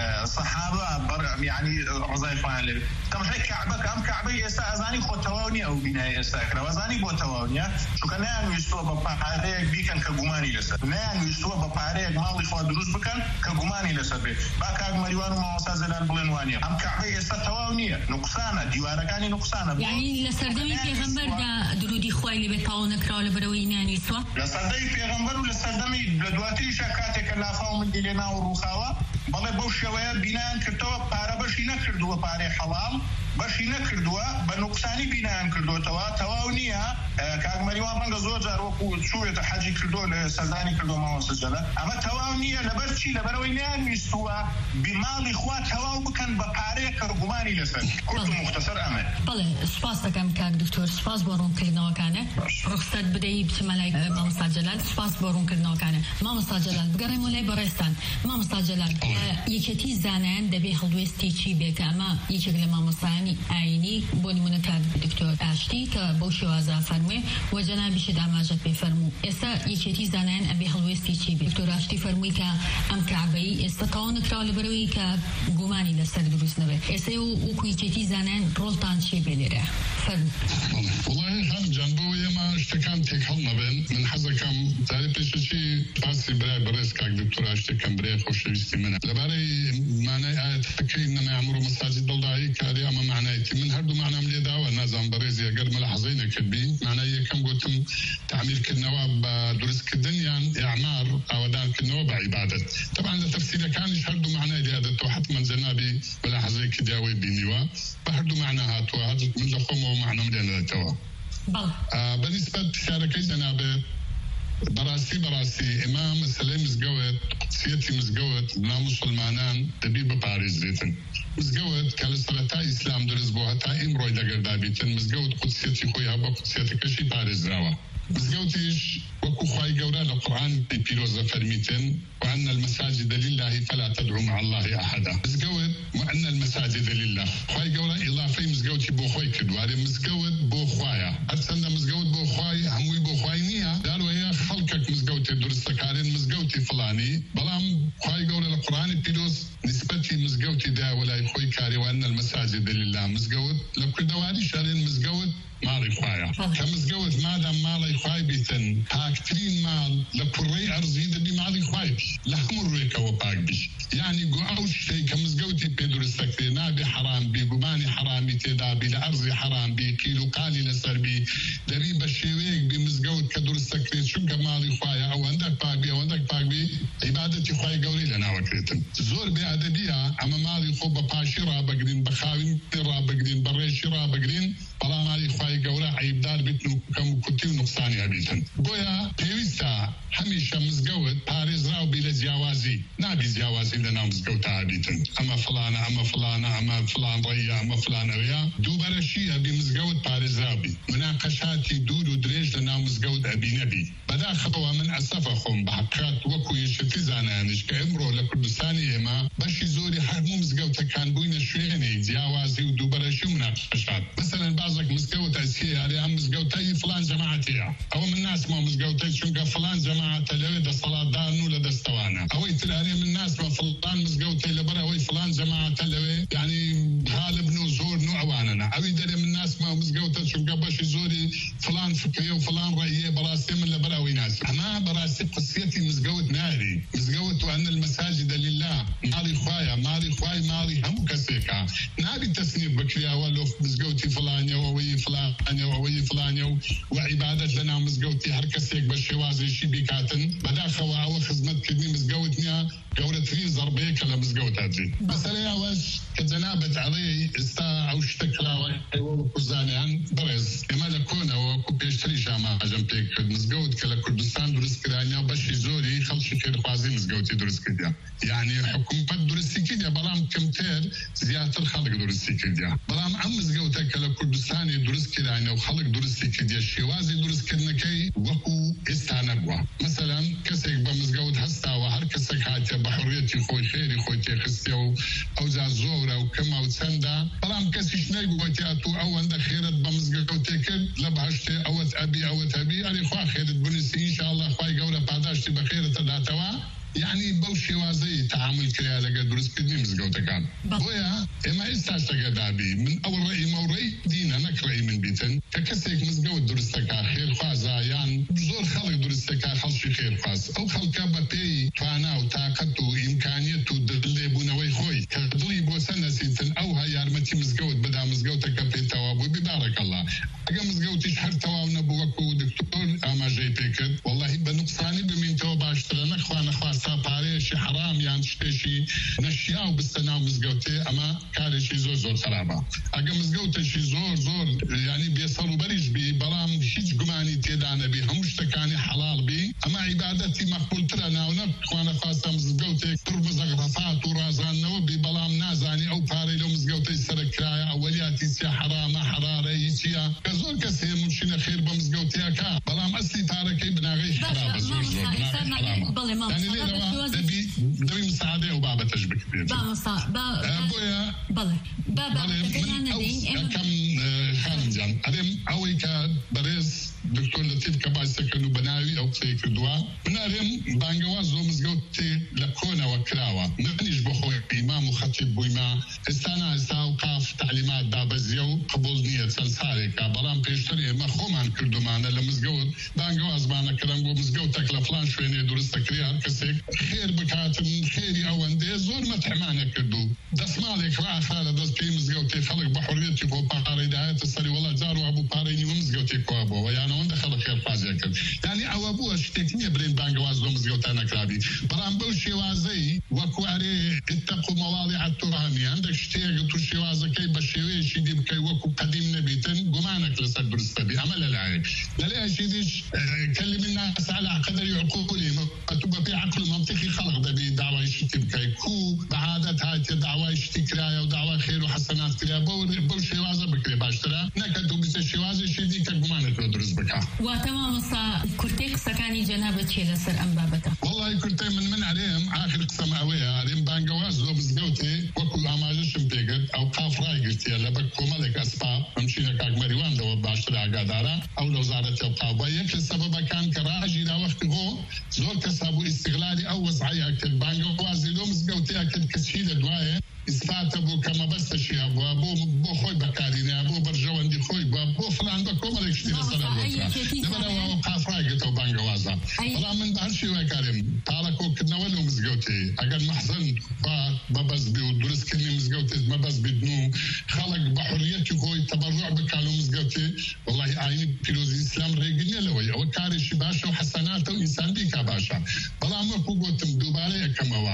Speaker 3: صحابة يعني رضايفان له تمشي كعبة يسا أزاني خو تواوني أو بناء يساكرا وزاني بو تواونيا شو كان نان يستوى بباريك بيكن كجماني لسر نان يستوى بباريك مالي خو دروز بكن كجماني لسر باكا مريوان وموسى زلال بلنوانيا أم كعبة يسا تواونيا نقصانة ديواركاني نقصانة
Speaker 2: يعني لسردمي پیغمبر دا درودی خوای لی بتاو نکرال بروی نانی سوا
Speaker 3: لسردمي پیغمبر ولسردمي بدواتي شکاتك اللافاو من دلنا وروخاوا بله بوشوية بناء كرتوا بارا بشي نكردوا باري حلال بشي نكردوا بنقصاني بناء كردوا تواونيا كاك مريوان رنگ زور جار وقو شوية حاجي كردوا لسرداني كردوا ما وسجلة اما تواونيا لبرشي لبروي نان يستوا بمال اخوات تواو بكن بباري كرقماني لسر كردو مختصر امن
Speaker 2: بله سپاس دکم کاک دکتور سپاس بارون کردنوا کنه رخصت بدهی بچملای ما مستجلال سپاس بارون کردنوا کنه ما مستجلال بگریم ولی برستان ما مستجلال یکتی زنان دبی هلوستی چی بیک اما یکی کلمه ما مستانی عینی بونی من کاک دکتور اشتی که بوشی وازا فرمه و جنابی شد اماجت بفرمو اسا یکتی زنان ابی هلوستی چی بیک دکتور اشتی فرموی که ام کعبی استقاون کرال بروی که گمانی لسر دروس نبه اسا او کویکتی زنان رولتان چی بلیره فرم
Speaker 4: والله هم جنبوية ما اشتكام تكهلنا بين من حزكم تعرف ايش شيء تاسي براي بريس كاك دكتور اشتكام براي خوش ريستي منه لباري معنى آية تفكري انما يعمروا مساجد ضلعي كاري اما معنايتي من هردو معنى ملي دعوة نازم بريز يا قد ملاحظينه كدبي معنى كم قلتم تعمير كالنواب درس كالدنيا اعمار او دان كالنواب عبادة طبعا لتفسير كان يشهردوا معنى هذا توحت من زنابي ملاحظي كداوي بينيوا بهردو معناها توهد من لخومه ومعنى ملينا لتوا بالنسبة شاركي جنابه براسي إمام سليم مزقوت قدسيتي مزقوت بنا مسلمانان دبيب باريس ريتن مزقوت كالسرطة إسلام درز بوها تا إمروي دقر دابيتن مزقوت قدسيتي خويها بقدسيتي كشي باريس راوا مزقوتيش وكو خواهي قورا لقرآن بيروز فرميتن وأن المساجد لله فلا تدعو مع الله أحدا مزقوت وأن المساجد لله خواهي قورا إضافي مزقوتي بو خوي كدواري مزقوت بو خوايا أرسلنا مزقوت بو خواي هموي بو خواي نيا دارو هي خلقك مزقوتي درستكارين مزقوتي فلاني بلام خواهي قورا لقرآن بيروز نسبتي مزقوتي دا ولا خوي كاري وأن المساجد لله مزقوت لكل دواري شارين مزقوت مالي خوايا كمزقوت مادام مالي خواي بيتن هاكترين مال لكري أرزي دبي مالي خواي بي لهم الريكا وباك بي يعني قو أوش شيء كمزقوتي بيدور السكتي نابي حرام بي قباني حرامي تدابي لأرزي حرام بي كيلو قالي لسر بي دريب الشيويك بمزقوت كدور السكتي شو مالي خوايا أو عندك باك بي أو عندك باك بي عبادتي خواي قوري لنا وكريتن زور بأدبية أما مالي خوبة باشي رابقرين بخاوين رابقرين بريشي رابقرين بلا مالي خواهي قورا عيبدار بيتنو كم كتيو نقصاني هبيتن بويا بيويستا هميشا مزقوت باريز راو بلا زياوازي نابي زياوازي لنا مزقوتا هبيتن اما فلان ريا اما فلان ريا دو برشي هبي مزقوت باريز راو بي مناقشاتي دو بداخەوە من ئەسەفە خۆم بە حقیقت وەکو یەکێتی زانایانیش کە ئەمڕۆ لە کوردستانی ئێمە بەشی زۆری هەموو مزگەوتەکان بووینە شوێنێک جیاوازی و دووبەرەشی و مناقەشات. مثلەن بازێک مزگەوت ئەسکێ یاری ئەم مزگەوتەی فلان جەماعەتەیە، ئەوە من ناسمەوە مزگەوتەی چونکە فلان جەماعەتە لەوێ دەسەڵاتدارن و لە دەستەوانە. ئەوەی ترارێ من ناسمە فلان مزگەوتەی لەبەر ئەوەی فلان جەماعەتە لەوێ یعنی غالبن و زۆرن و ئەوانەنە. ئەوی دەرێ من ناسمەوە مزگەوتە چونکە بەشی زۆری فلان فکرێ و فلان ڕێیە بەڕاستی من لەبەر ئەوەی ناسم. ئەمە بەڕاستی قسەتی مزگەوت ناری. مزگەوت وأن المساجد لله ماڵی خوایە، ماڵی خوای ماڵی هەموو کەسێکە. نابی تەسنیف بکریاوە لۆ مزگەوتی فلانیە و ئەوەی فلانیە و ئەوەی فلانیە و عیبادەت لەناو مزگەوتی هەر کەسێک بە شێوازێکی بیکاتن. بەداخەوە ئەوە خزمەتکردنی مزگەوت نییە، گەورەترین زەربەیە کە لە مزگەوتە دێت. مەسەلەی ئەوەش کە جەنابەت عەڵەی ئێستا ئەو شتە کراوە وەکو زانیان بەڕێز ئێمە لە کۆنەوە وەکو پێشتریش ئاماژەم پێ کرد مزگەوت کە لە کوردستان دروست کرانیا و بەشی زۆری خەڵکی خێرخوازی مزگەوتی دروست کردیا. یعنی حکومەت دروستی کردیا بەڵام کەمتر زیاتر خەڵک دروستی کردیا. بەڵام ئەم مزگەوتە کە لە کوردستانی دروست کرانیا و خەڵک دروستی کردیا شێوازی دروستکردنەکەی وەکو ئێستا نەبووە. مەسەلەن کەسێک بە مزگەوت هەستاوە هەر کەسێک هاتیە بە حڕیەتی خۆی خێری خۆی تێخستێ و ئەوجا زۆرە و کەمە و چەندە، بەڵام کەسیش نەیگووەتیا تو ئەوەندە خێرت بە مزگەوتێ کرد لە بەهەشتێ ئەوەت ئەبی ئەوەت هەبی ئەری خوا خێرت بنووسی ئینشاءالله خوای گەورە پاداشتی بە خێرتە داتەوە. یعنی بەو شێوازەی تەعامل کرا لەگەڵ دروستکردنی مزگەوتەکان. بۆیە ئێمە ئێستا شتەگەدابی من ئەو ڕێیمە و ڕێی دینە نەک ڕێی من بیتن کە کەسێک مزگەوت دروستەکە خێرخوازە یان زۆر خەڵک دروستەکە خەڵکی خێرخواز ئەو خەڵکە بە پێی توانا و تاقەت و ئیمکانیەت و دڵێبوونەوەی خۆی کە دڵی بۆ سەرنەسیتن ئەو ها یارمەتی مزگەوت بەدا مزگەوتەکە پێتەوا بوو ببارەکەڵڵا. ئەگە مزگەوتیش هەر تەواو نەبوو وەکو دکتۆر ئاماژەی پێکرد وەڵڵاهی بە نوقسانی بمینتەوە باشترە نەخوا نەخواستا پارەیەشی حرام یان شتێکی نەشیا و بستە ناو مزگەوتێ ئەمە کارێکی زۆر خراپە. ئەگە مزگەوتێکی زۆر ینی بێسەڵوبەریش بی بەڵام هیچ گومانی تێدا نەبی هەموو شتەکانی حەڵاڵ بی ئەمە عیبادەتی مەقبولترە ناونە خوا نەخواستە مزگەوتێک پڕ بزەغرەفات و ڕازاندنەوە بی بەڵام نازانی ئەو پارەی لەو مزگەوتەی سەرکرایە ئەوەلیاتی چیە حرامە حرارەی چیە کە زۆر کەس هەیە ممکنە خێر بە مزگەوتیەکە بەڵام ئەسلی پارەکەی بناغی خراپە زۆر دەوی مساعدەی ئەو بابەتەش بکرێت. ئەکەم خانم جان ئەرێم ئەوەی کە بەڕێز دکتۆر لەتیف کە باس دەکەن و بەناوی ئەو قسەی کردووە من ئەرێم بانگەواز زۆر مزگەوتێ لە کۆنەوە کراوە منیش بۆ خۆی ئیمام و خەتیب بوویمە ئێستانە ئێستا و قاف تعلیمات دابەزیە و قبول نییە چەند سارێکە بەڵام پێشتر ئێمە خۆمان کردومانە لە مزگەوت بانگەوازمانەکەرم بۆ مزگەوتێک لە فلان شوێنێ دروستەکرێ هەر کەسێک خێر بکاتن خێری ئەوەندێ زۆر مەتحمانە کردو دەسماڵێک ڕاخا لە دەستکەی مزگەوتێ خەڵک بە حڕیەتی بۆ پارەی داهێتە سەری وەڵا جاروا بوو پارەی نیوە مزگەوتێک کوا بووە یان ئەوەندە خەڵک خێرخوازیە کرد. یعنی ئەوە بووە شتێک نییە برێن بانگەواز بۆ مزگەوتە نەکرابی بەڵام بەو شێوازەی وەکو ئەرێ اتەقوا مەواضع الترهان هەندێک شتێک تو شێوازەکەی بە شێوەیەکی دی بکەی وەکو قەدیم نەبیتن گومانێک لەسەر دروستە بی ئەمە لەلایەک لەلایەکی دیش كلم الناس على قدر عقولهم أتوب في عقل منطقي خلق دبي دعوة يشتي بكي كو بعادة هاي دعوة يشتي كرايا ودعوة خير وحسنات كرايا بول شوازة بكري باشترا نكدو بس شوازة شدي كجمانة تدرس بكا. وتمام صا كرتي سكاني جنابة شيء لسر أم بابته. والله كرتي من عليهم آخر قسم أويا عليهم بانجواز لو بزجوتي وكل أماجش مبيجد أو قاف راي قلتي لا بكو ملك أسباب مشينا كاج مريوان دو باشترا قادارا أو لو زارت يبقى يك السبب كان كراجي لا وقت هو زور كسبوا استغلالي أو وضعية أكل بانجواز لو مزجوتي أكل كشيلة دواية إثبات أبو كما بس شيء أبو خوي بكاريني أبو برجوان دي خوي أبو فلان بكو ملك شتي لسنا بكرة لما لو قاف رايقة أو بانجوازا والله من بهالشي وكارم تاركو كنا ولو مزجوتي أقل محزن ببز بيودرس كني مزجوتي ما بس بدنو خلق بحريتي خوي تبرع بكالو مزجوتي والله عيني بيروز الإسلام ريجني لوي أو كاري شباشة وحسناته وإنسان بيكا باشا والله ما كوجو تمدوبالي كموا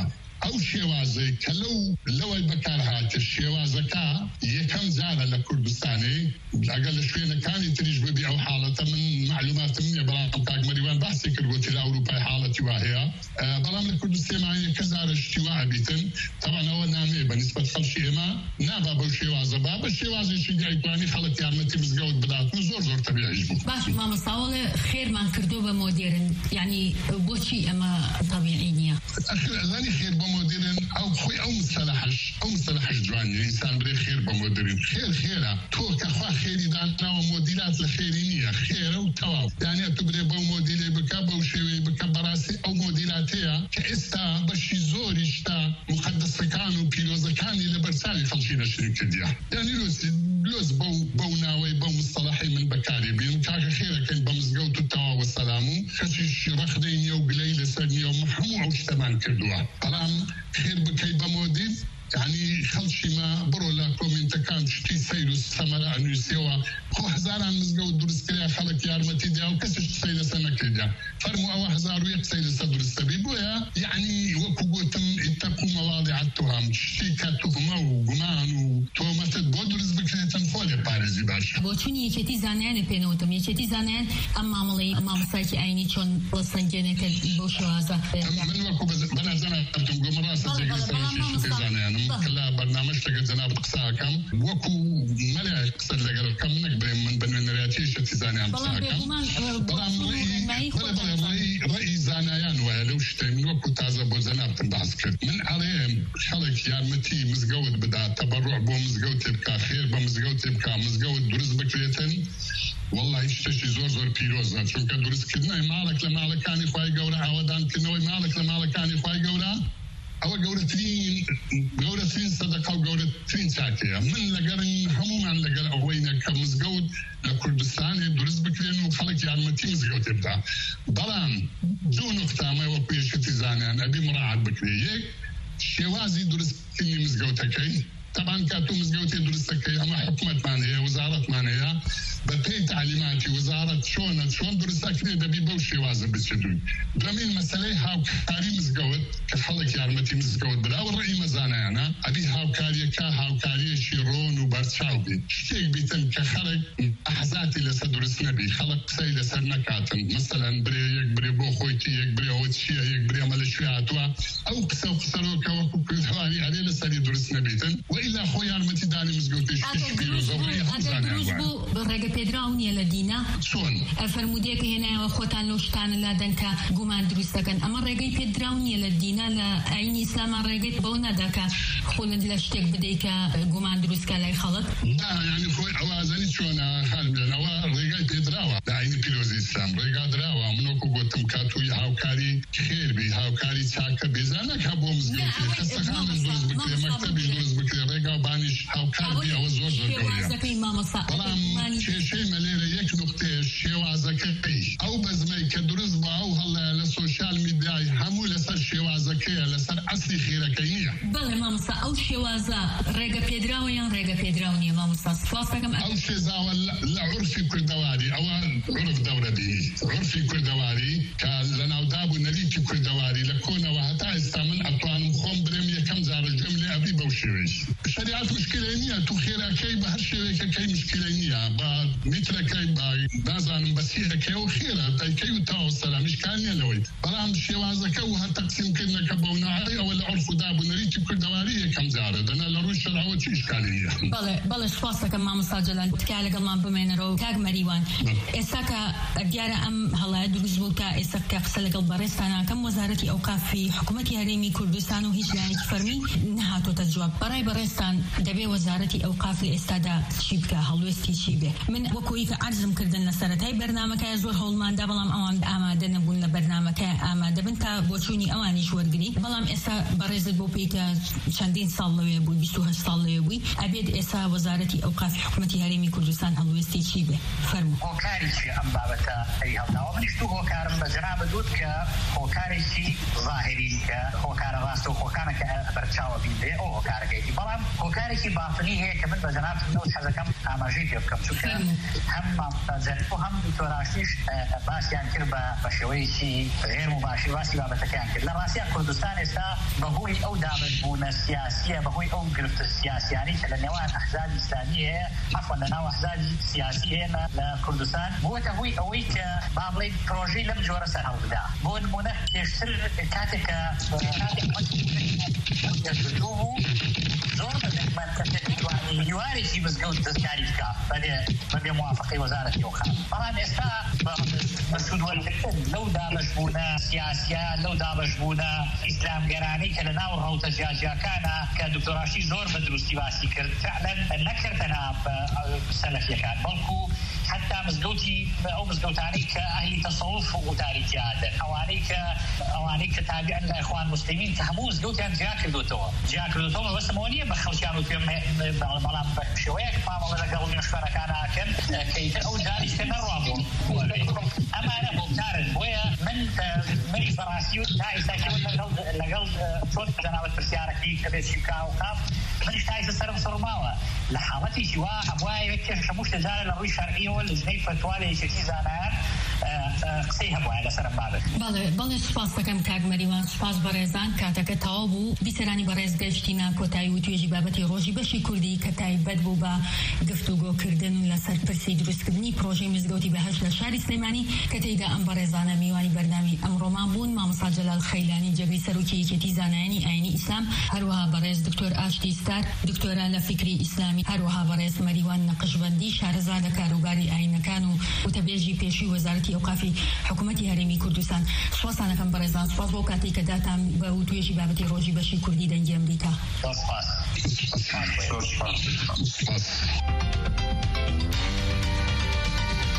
Speaker 4: ئەو شێوازەی کە لەوەی بەکارهاتە شێوازەکە یەکەم جارە لە کوردستانی ئەگەر لە شوێنەکانی تریش ببی ئەو حاڵەتە من معلوماتم نییە بەڵام کاک مەریوان باسی کردوەتی لە ئەوروپای حاڵەتی وا هەیە بەڵام لە کوردستێمان یەکە جارە شتی وا ئەبیتن تەوان ئەوە نامێ بە نسبەت خەڵکی ئێمە نابا بەو شێوازە با بە شێوازێکی دیایکوانی خەڵک یارمەتی مزگەوت بدات و زۆر تەبیعیش بوو.
Speaker 2: باش مامۆستاوەڵێ خێرمان کردو بە مۆدێرن یعنی بۆچی ئەمە طبیعی نییە؟
Speaker 4: ئەزانی خێر بە مۆدێرن ئەو خۆی ئەو مستەلەحش جوانیە ئینسان برێ خێر بە مۆدێرن خێرە تۆ کە خوا خێری دانراوە مۆدیلات لە خێری نییە خێرە و تەواو دانیا تو برێ بەو مۆدیلێ بکە بەو شێوەیە بکە بەڕاستی ئەو مۆدیلاتەیە کە ئێستا بەشی زۆریشتا مقدسەکان و پیرۆزەکانی لە بەرچاوی خەڵکی نەشری کردیە یعنی لۆز بەو ناوەی بەو مستەلەحی من بەکاری بینم کاکە خێرەکەین بە مزگەوت و تەواو وەسەلام و کەسیشی ڕەخدەی نییە و گلەی لەسەر نییە و هەموو ئەو شتەمان کردووە بەڵام خێر بکەی بە مۆدیل يعني خلشي ما برولا كومنتكان شتي سيرو سمرا انوسيوا خو هزاران مزگەوت دروست کریا خلک یارمەتی دیا و کەسش قسەی لەسەر نەکردیا فەرموو ئەوە 1001 قسەی لەسەر دروستەبی بۆیە یعنی وەکو گوتم اتقوا مواضع التهم شتی کە توهمە و گومان و تۆمەتت بۆ دروست بکرێتن خۆ لێ پارێزی باشە
Speaker 2: بۆ چون یەکێتی زانایانە پێنەوتم یەکێتی زانایان ئەم مامەڵەی مامۆستایەکی ئاینی چۆن وەسەنجێنەکە بۆ شێوازە
Speaker 4: من وەکو بەنازانە ئەتم گۆمە ڕاستە جێگەی زانایانم کلا برنامج لەگەڵ جەناب قساکەم وەکو مەلای قسە لەگەڵ کەم نەکبرێم من بە نوێنەرەتی شەتی زانایان قساکەم بەڵام ڕێی زانایان وایە لەو شتەی من وەکو تازە بۆ جەنابتم باس کرد من ئەڵێم خەڵک یارمەتی مزگەوت بدات تەبەڕوع بۆ مزگەوتێ بکا خێر بە مزگەوتێ بکا مزگەوت دروست بکرێتن والله شتێکی زۆر پیرۆزە چونکە دروستکردنەوەی ماڵێک لە ماڵەکانی خوای گەورە ئاوەدانکردنەوەی ماڵێک لە ماڵەکانی خوای گەورە ئەوە گەورەترین سەدەقە و گەورەترین چاکەیە من لەگەڕین هەمومان لەگەر ئەوەینە کە مزگەوت لە کوردستانی دروست بکرێن و خەڵک یارمەتی مزگەوتێ بدا بەڵام دوو نقطامە وەکو یەکێتی زانایان ئەبی مراعات بکرێ یەک شێوازی دروستکردنی مزگەوتەکەی طبعا كاتو مزگەوتی دروستەکەی ئەمە حکومەتمان هەیە وزارەتمان هەیە بە پێی تعلیماتی وزارەت چۆن دروستەکرێ دەبی بەو شێوازە بچێتوی دومین مەسەلەی هاوکاری مزگەوت کە خەڵک یارمەتی مزگەوت بدا و ڕێی مەزانایانە ئەبی هاوکاریەکە هاوکاریەکی ڕۆن و بەرچاو بێت شتێک بیتن کە خەڵک ئەحزاتی لەسەر دروست نەبی خەڵک قسەی لەسەر نەکاتن مەسەلەن برێ یەک برێ بۆ خۆیتی یەک برێ ئەوە چییە یەک برێ ئەمە لە شوێ هاتووە ئەو قسە و قسەرۆکە وەکو کوردوانی ئەرێ لەسەری دروست نەبیتن إلا خو يارمتي داني مزقوتي شتي زوري
Speaker 2: ڕێگە پێدراو نیە لە دینە فەرمودەیەکە هێنایەوە خۆتان لەو شتانە لادەن کە گومان دروست دەکەن ئەمە ڕێگەی پێدراو نیە لە دینە لە ئاینی ئیسلامان ڕێگەی بەو نەدا کە خۆلند لە شتێک بدەیت کە گومان دروستکە لای خەڵک
Speaker 4: یعنی خۆی ئەوازەنی چۆنە خالبێنەوە ڕێگای پێدراوە لە ئاینی پیرۆزی ئیسلام ڕێگا دراوە منۆکو گوتم کاتووی هاوکاری خێربی هاوکاری چاکە بێزانەکە بۆ مزگەوتی خستەکان دروست بکرێ مەکتەبی دروست بکرێ ڕێگا بانیش هاوکاری ئەوە زۆر گەورەیە بەڵام کێشەی مەلێرە یەک نقطەیە شێوازەکەی ئەو بەزمەی کە دروست بە ئەو هەڵەیە لە سۆشیال میدیای هەموو لەسەر شێوازەکەیە لەسەر ئەسلی خێرەکەی نییە
Speaker 2: بەڵێ مامۆستا ئەو شێوازە ڕێگە پێدراوە یان ڕێگە پێدراو نییە مامۆستا سپاس دەکەم
Speaker 4: ئەو شێزاوە لە عورفی کوردەواری ئەوە عورف دەورەبی عورفی کوردەواری کە لە ناودابوو نەریتی کوردەواری لە کۆنەوە هەتا ئێستا من ئەتوانم خۆم برێم یەکەم جارە گوێم لێ ئەبی بەو شێوەی شریعت مشکلەی نییە تو خێراکەی بە هەر شێوەیەکەکەی مشکلەی نییە بە میترەکەی بە نازانم بەسیرەکەی و خێرە دایکەی و تاوە سەلامیشکار نییە لەوەی بەڵام شێوازەکە و هەر تەقسیمکردنەکە بەو ناوەی ئەوە لە عورف و دابوونەریتی کوردەواری یەکەم جارە دەنا لە ڕووی شەراوە چی ئیشکالی نییە
Speaker 2: بەڵێ سپاس دەکەم مامۆستا جەلال تکای لەگەڵمان بمێنەرەوە کاک مەریوان ئێستا کە دیارە ئەم هەڵایە دروست بوو تا ئێستا کە قسە لەگەڵ بەڕێستانەکەم وەزارەتی ئەوقافی حکوومەتی هەرێمی کوردستان و هیچ لایەنێکی فەرمی نەهاتۆتە جواب بەڕای بەڕێستان دەبێ وەزارەتی ئەوقاف لە ئێستادا چی بکە هەڵوێستی چی بێ من وەکوی کە عەرزم کردن لە سەرەتای بەرنامەکەی زۆر هەوڵماندا بەڵام ئەوان ئامادە نەبوون لە بەرنامەکە ئامادە بن تا بۆ چوونی ئەوانیش وەرگری بەڵام ئێستا بەڕێزت بۆ پێیتە چەندین ساڵ لەوێ بووی 28 ساڵ لەوێ بووی ئەبێت ئێستا وەزارەتی ئەوقافی حکوومەتی هەرێمی کوردستان هەڵوێستی چی بێ فەرموو
Speaker 5: هۆکارێکی ئەم بابەتە هەڵداوە منیش دوو هۆکارم بە جەنابە دوت کە هۆکارێکی ظاهری کە هۆکارە ڕاستە و هۆکارەکە بەرچاوە بین بێ ئەو هۆکارەکەیتی بەڵام هۆکارێکی باطنی هەیە کە من بە جەنابتون نەوت حەزەکەم ئاماژەی پێ بکەم چونکە هەم مامۆستازەرکۆ هەم دکتۆراشتیش باسییان کرد بە شێوەیەکی غێر مباشر باسی بابەتەکەیان کرد لە ڕاستیە کوردستان ئێستا بەهۆی ئەو دابەشبوونە سیاسیە بەهۆی ئەو گرفتە سیاسیانی کە لە نێوان ئەحزابی ئیسلامی هەیە عەفوەن لە ناو ئەحزابی سیاسی هەیە لە کوردستان بۆتە هۆی ئەوەی کە با بڵێن پرۆژەی لەم جۆرە سەر هەڵبدا بۆ نمونە پێشتر کاتێک کە زۆر هیوارێکی مزگەوت دەستکاری بکە بەبێ موافقەی وەزارەتی ئەوقاف بەڵام ئێستا بەسوودوەرگرتن لەو دابەشبوونە سیاسیە لەو دابەشبوونە ئیسلامگەرانەی کە لە ناو ڕەوتە جیاجیاکانە کە دکتۆراشی زۆر بە دروستی باسی کرد فعلا نەکردەنا سەلەفیەکان بەڵکو حتى مزگەوتی ئەو مزگەوتانەی کە ئەهلی تەسەوف و تاریکیادن ئەوانەی کە تابعن لە ئیخوان موسلیمین کە هەموو مزگەوتیان جیا کردوتەوە بەوەستەمەوە نییە بە خەڵکیان و پێم بەڵام بە شێوەیەک مامەڵە لەگەڵ نوێژخوێنەکانەکەن کە ئیتر ئەو جاریشتە نەڕوابوون ئەمانە بۆکارن بۆیە منی بەڕاستی و تا ئێستاکەوە لەگەڵ چۆن جەنابەت پرسیارەکەی کە بێت چی بکا وقاف منیش تا ئێستا سەرم سڕماوە لە حاڵەتێکی وا هەبوایە کێش هەموو شتێجارە لە ڕووی شەرعیەوە لەژنەی فتوا لە یەکێتی زانایان قسەی هەبوایە لەسەرم بابێت
Speaker 2: بەڵێ سوپاس دەکەم کاک مەریوان سوپاس بەڕێزان کاتەکە تەواو بوو بیسەرانی بەڕێز گەشتینە کۆتایی و توێژی بابەتی ڕۆژی بەشی کوردی کە تایبەت بوو بە گفتوگۆکردن و لەسەر پرسی دروستکردنی پرۆژەی مزگەوتی بەهەشت لە شاری سلێمانی کە تێیدا ئەم بەڕێزانە میوانی بەردامی ئەمڕۆمان بوون مامۆستا جەلال خەیلانی جەبی سەرۆکی یەکێتی زانایانی ئاینی ئیسلام هەروەها بەڕێز دکتۆر ئاشتی ستار دکتۆرە لە فکری ئیسلامی هەروەها بەڕێز مەریوان نەقشبەندی شارەزادە کاروباری ئاینەکان و وتەبێژی پێشووی وەزارەتی ئەوقافی حکوومەتی هەرێمی کوردستان سوپاسانەکەم بەڕێزان سوپاس بۆ کاتی کە داتان بە توێژی بابەتی ڕۆژی بەشی کوردی دەنگی ئەمریکا.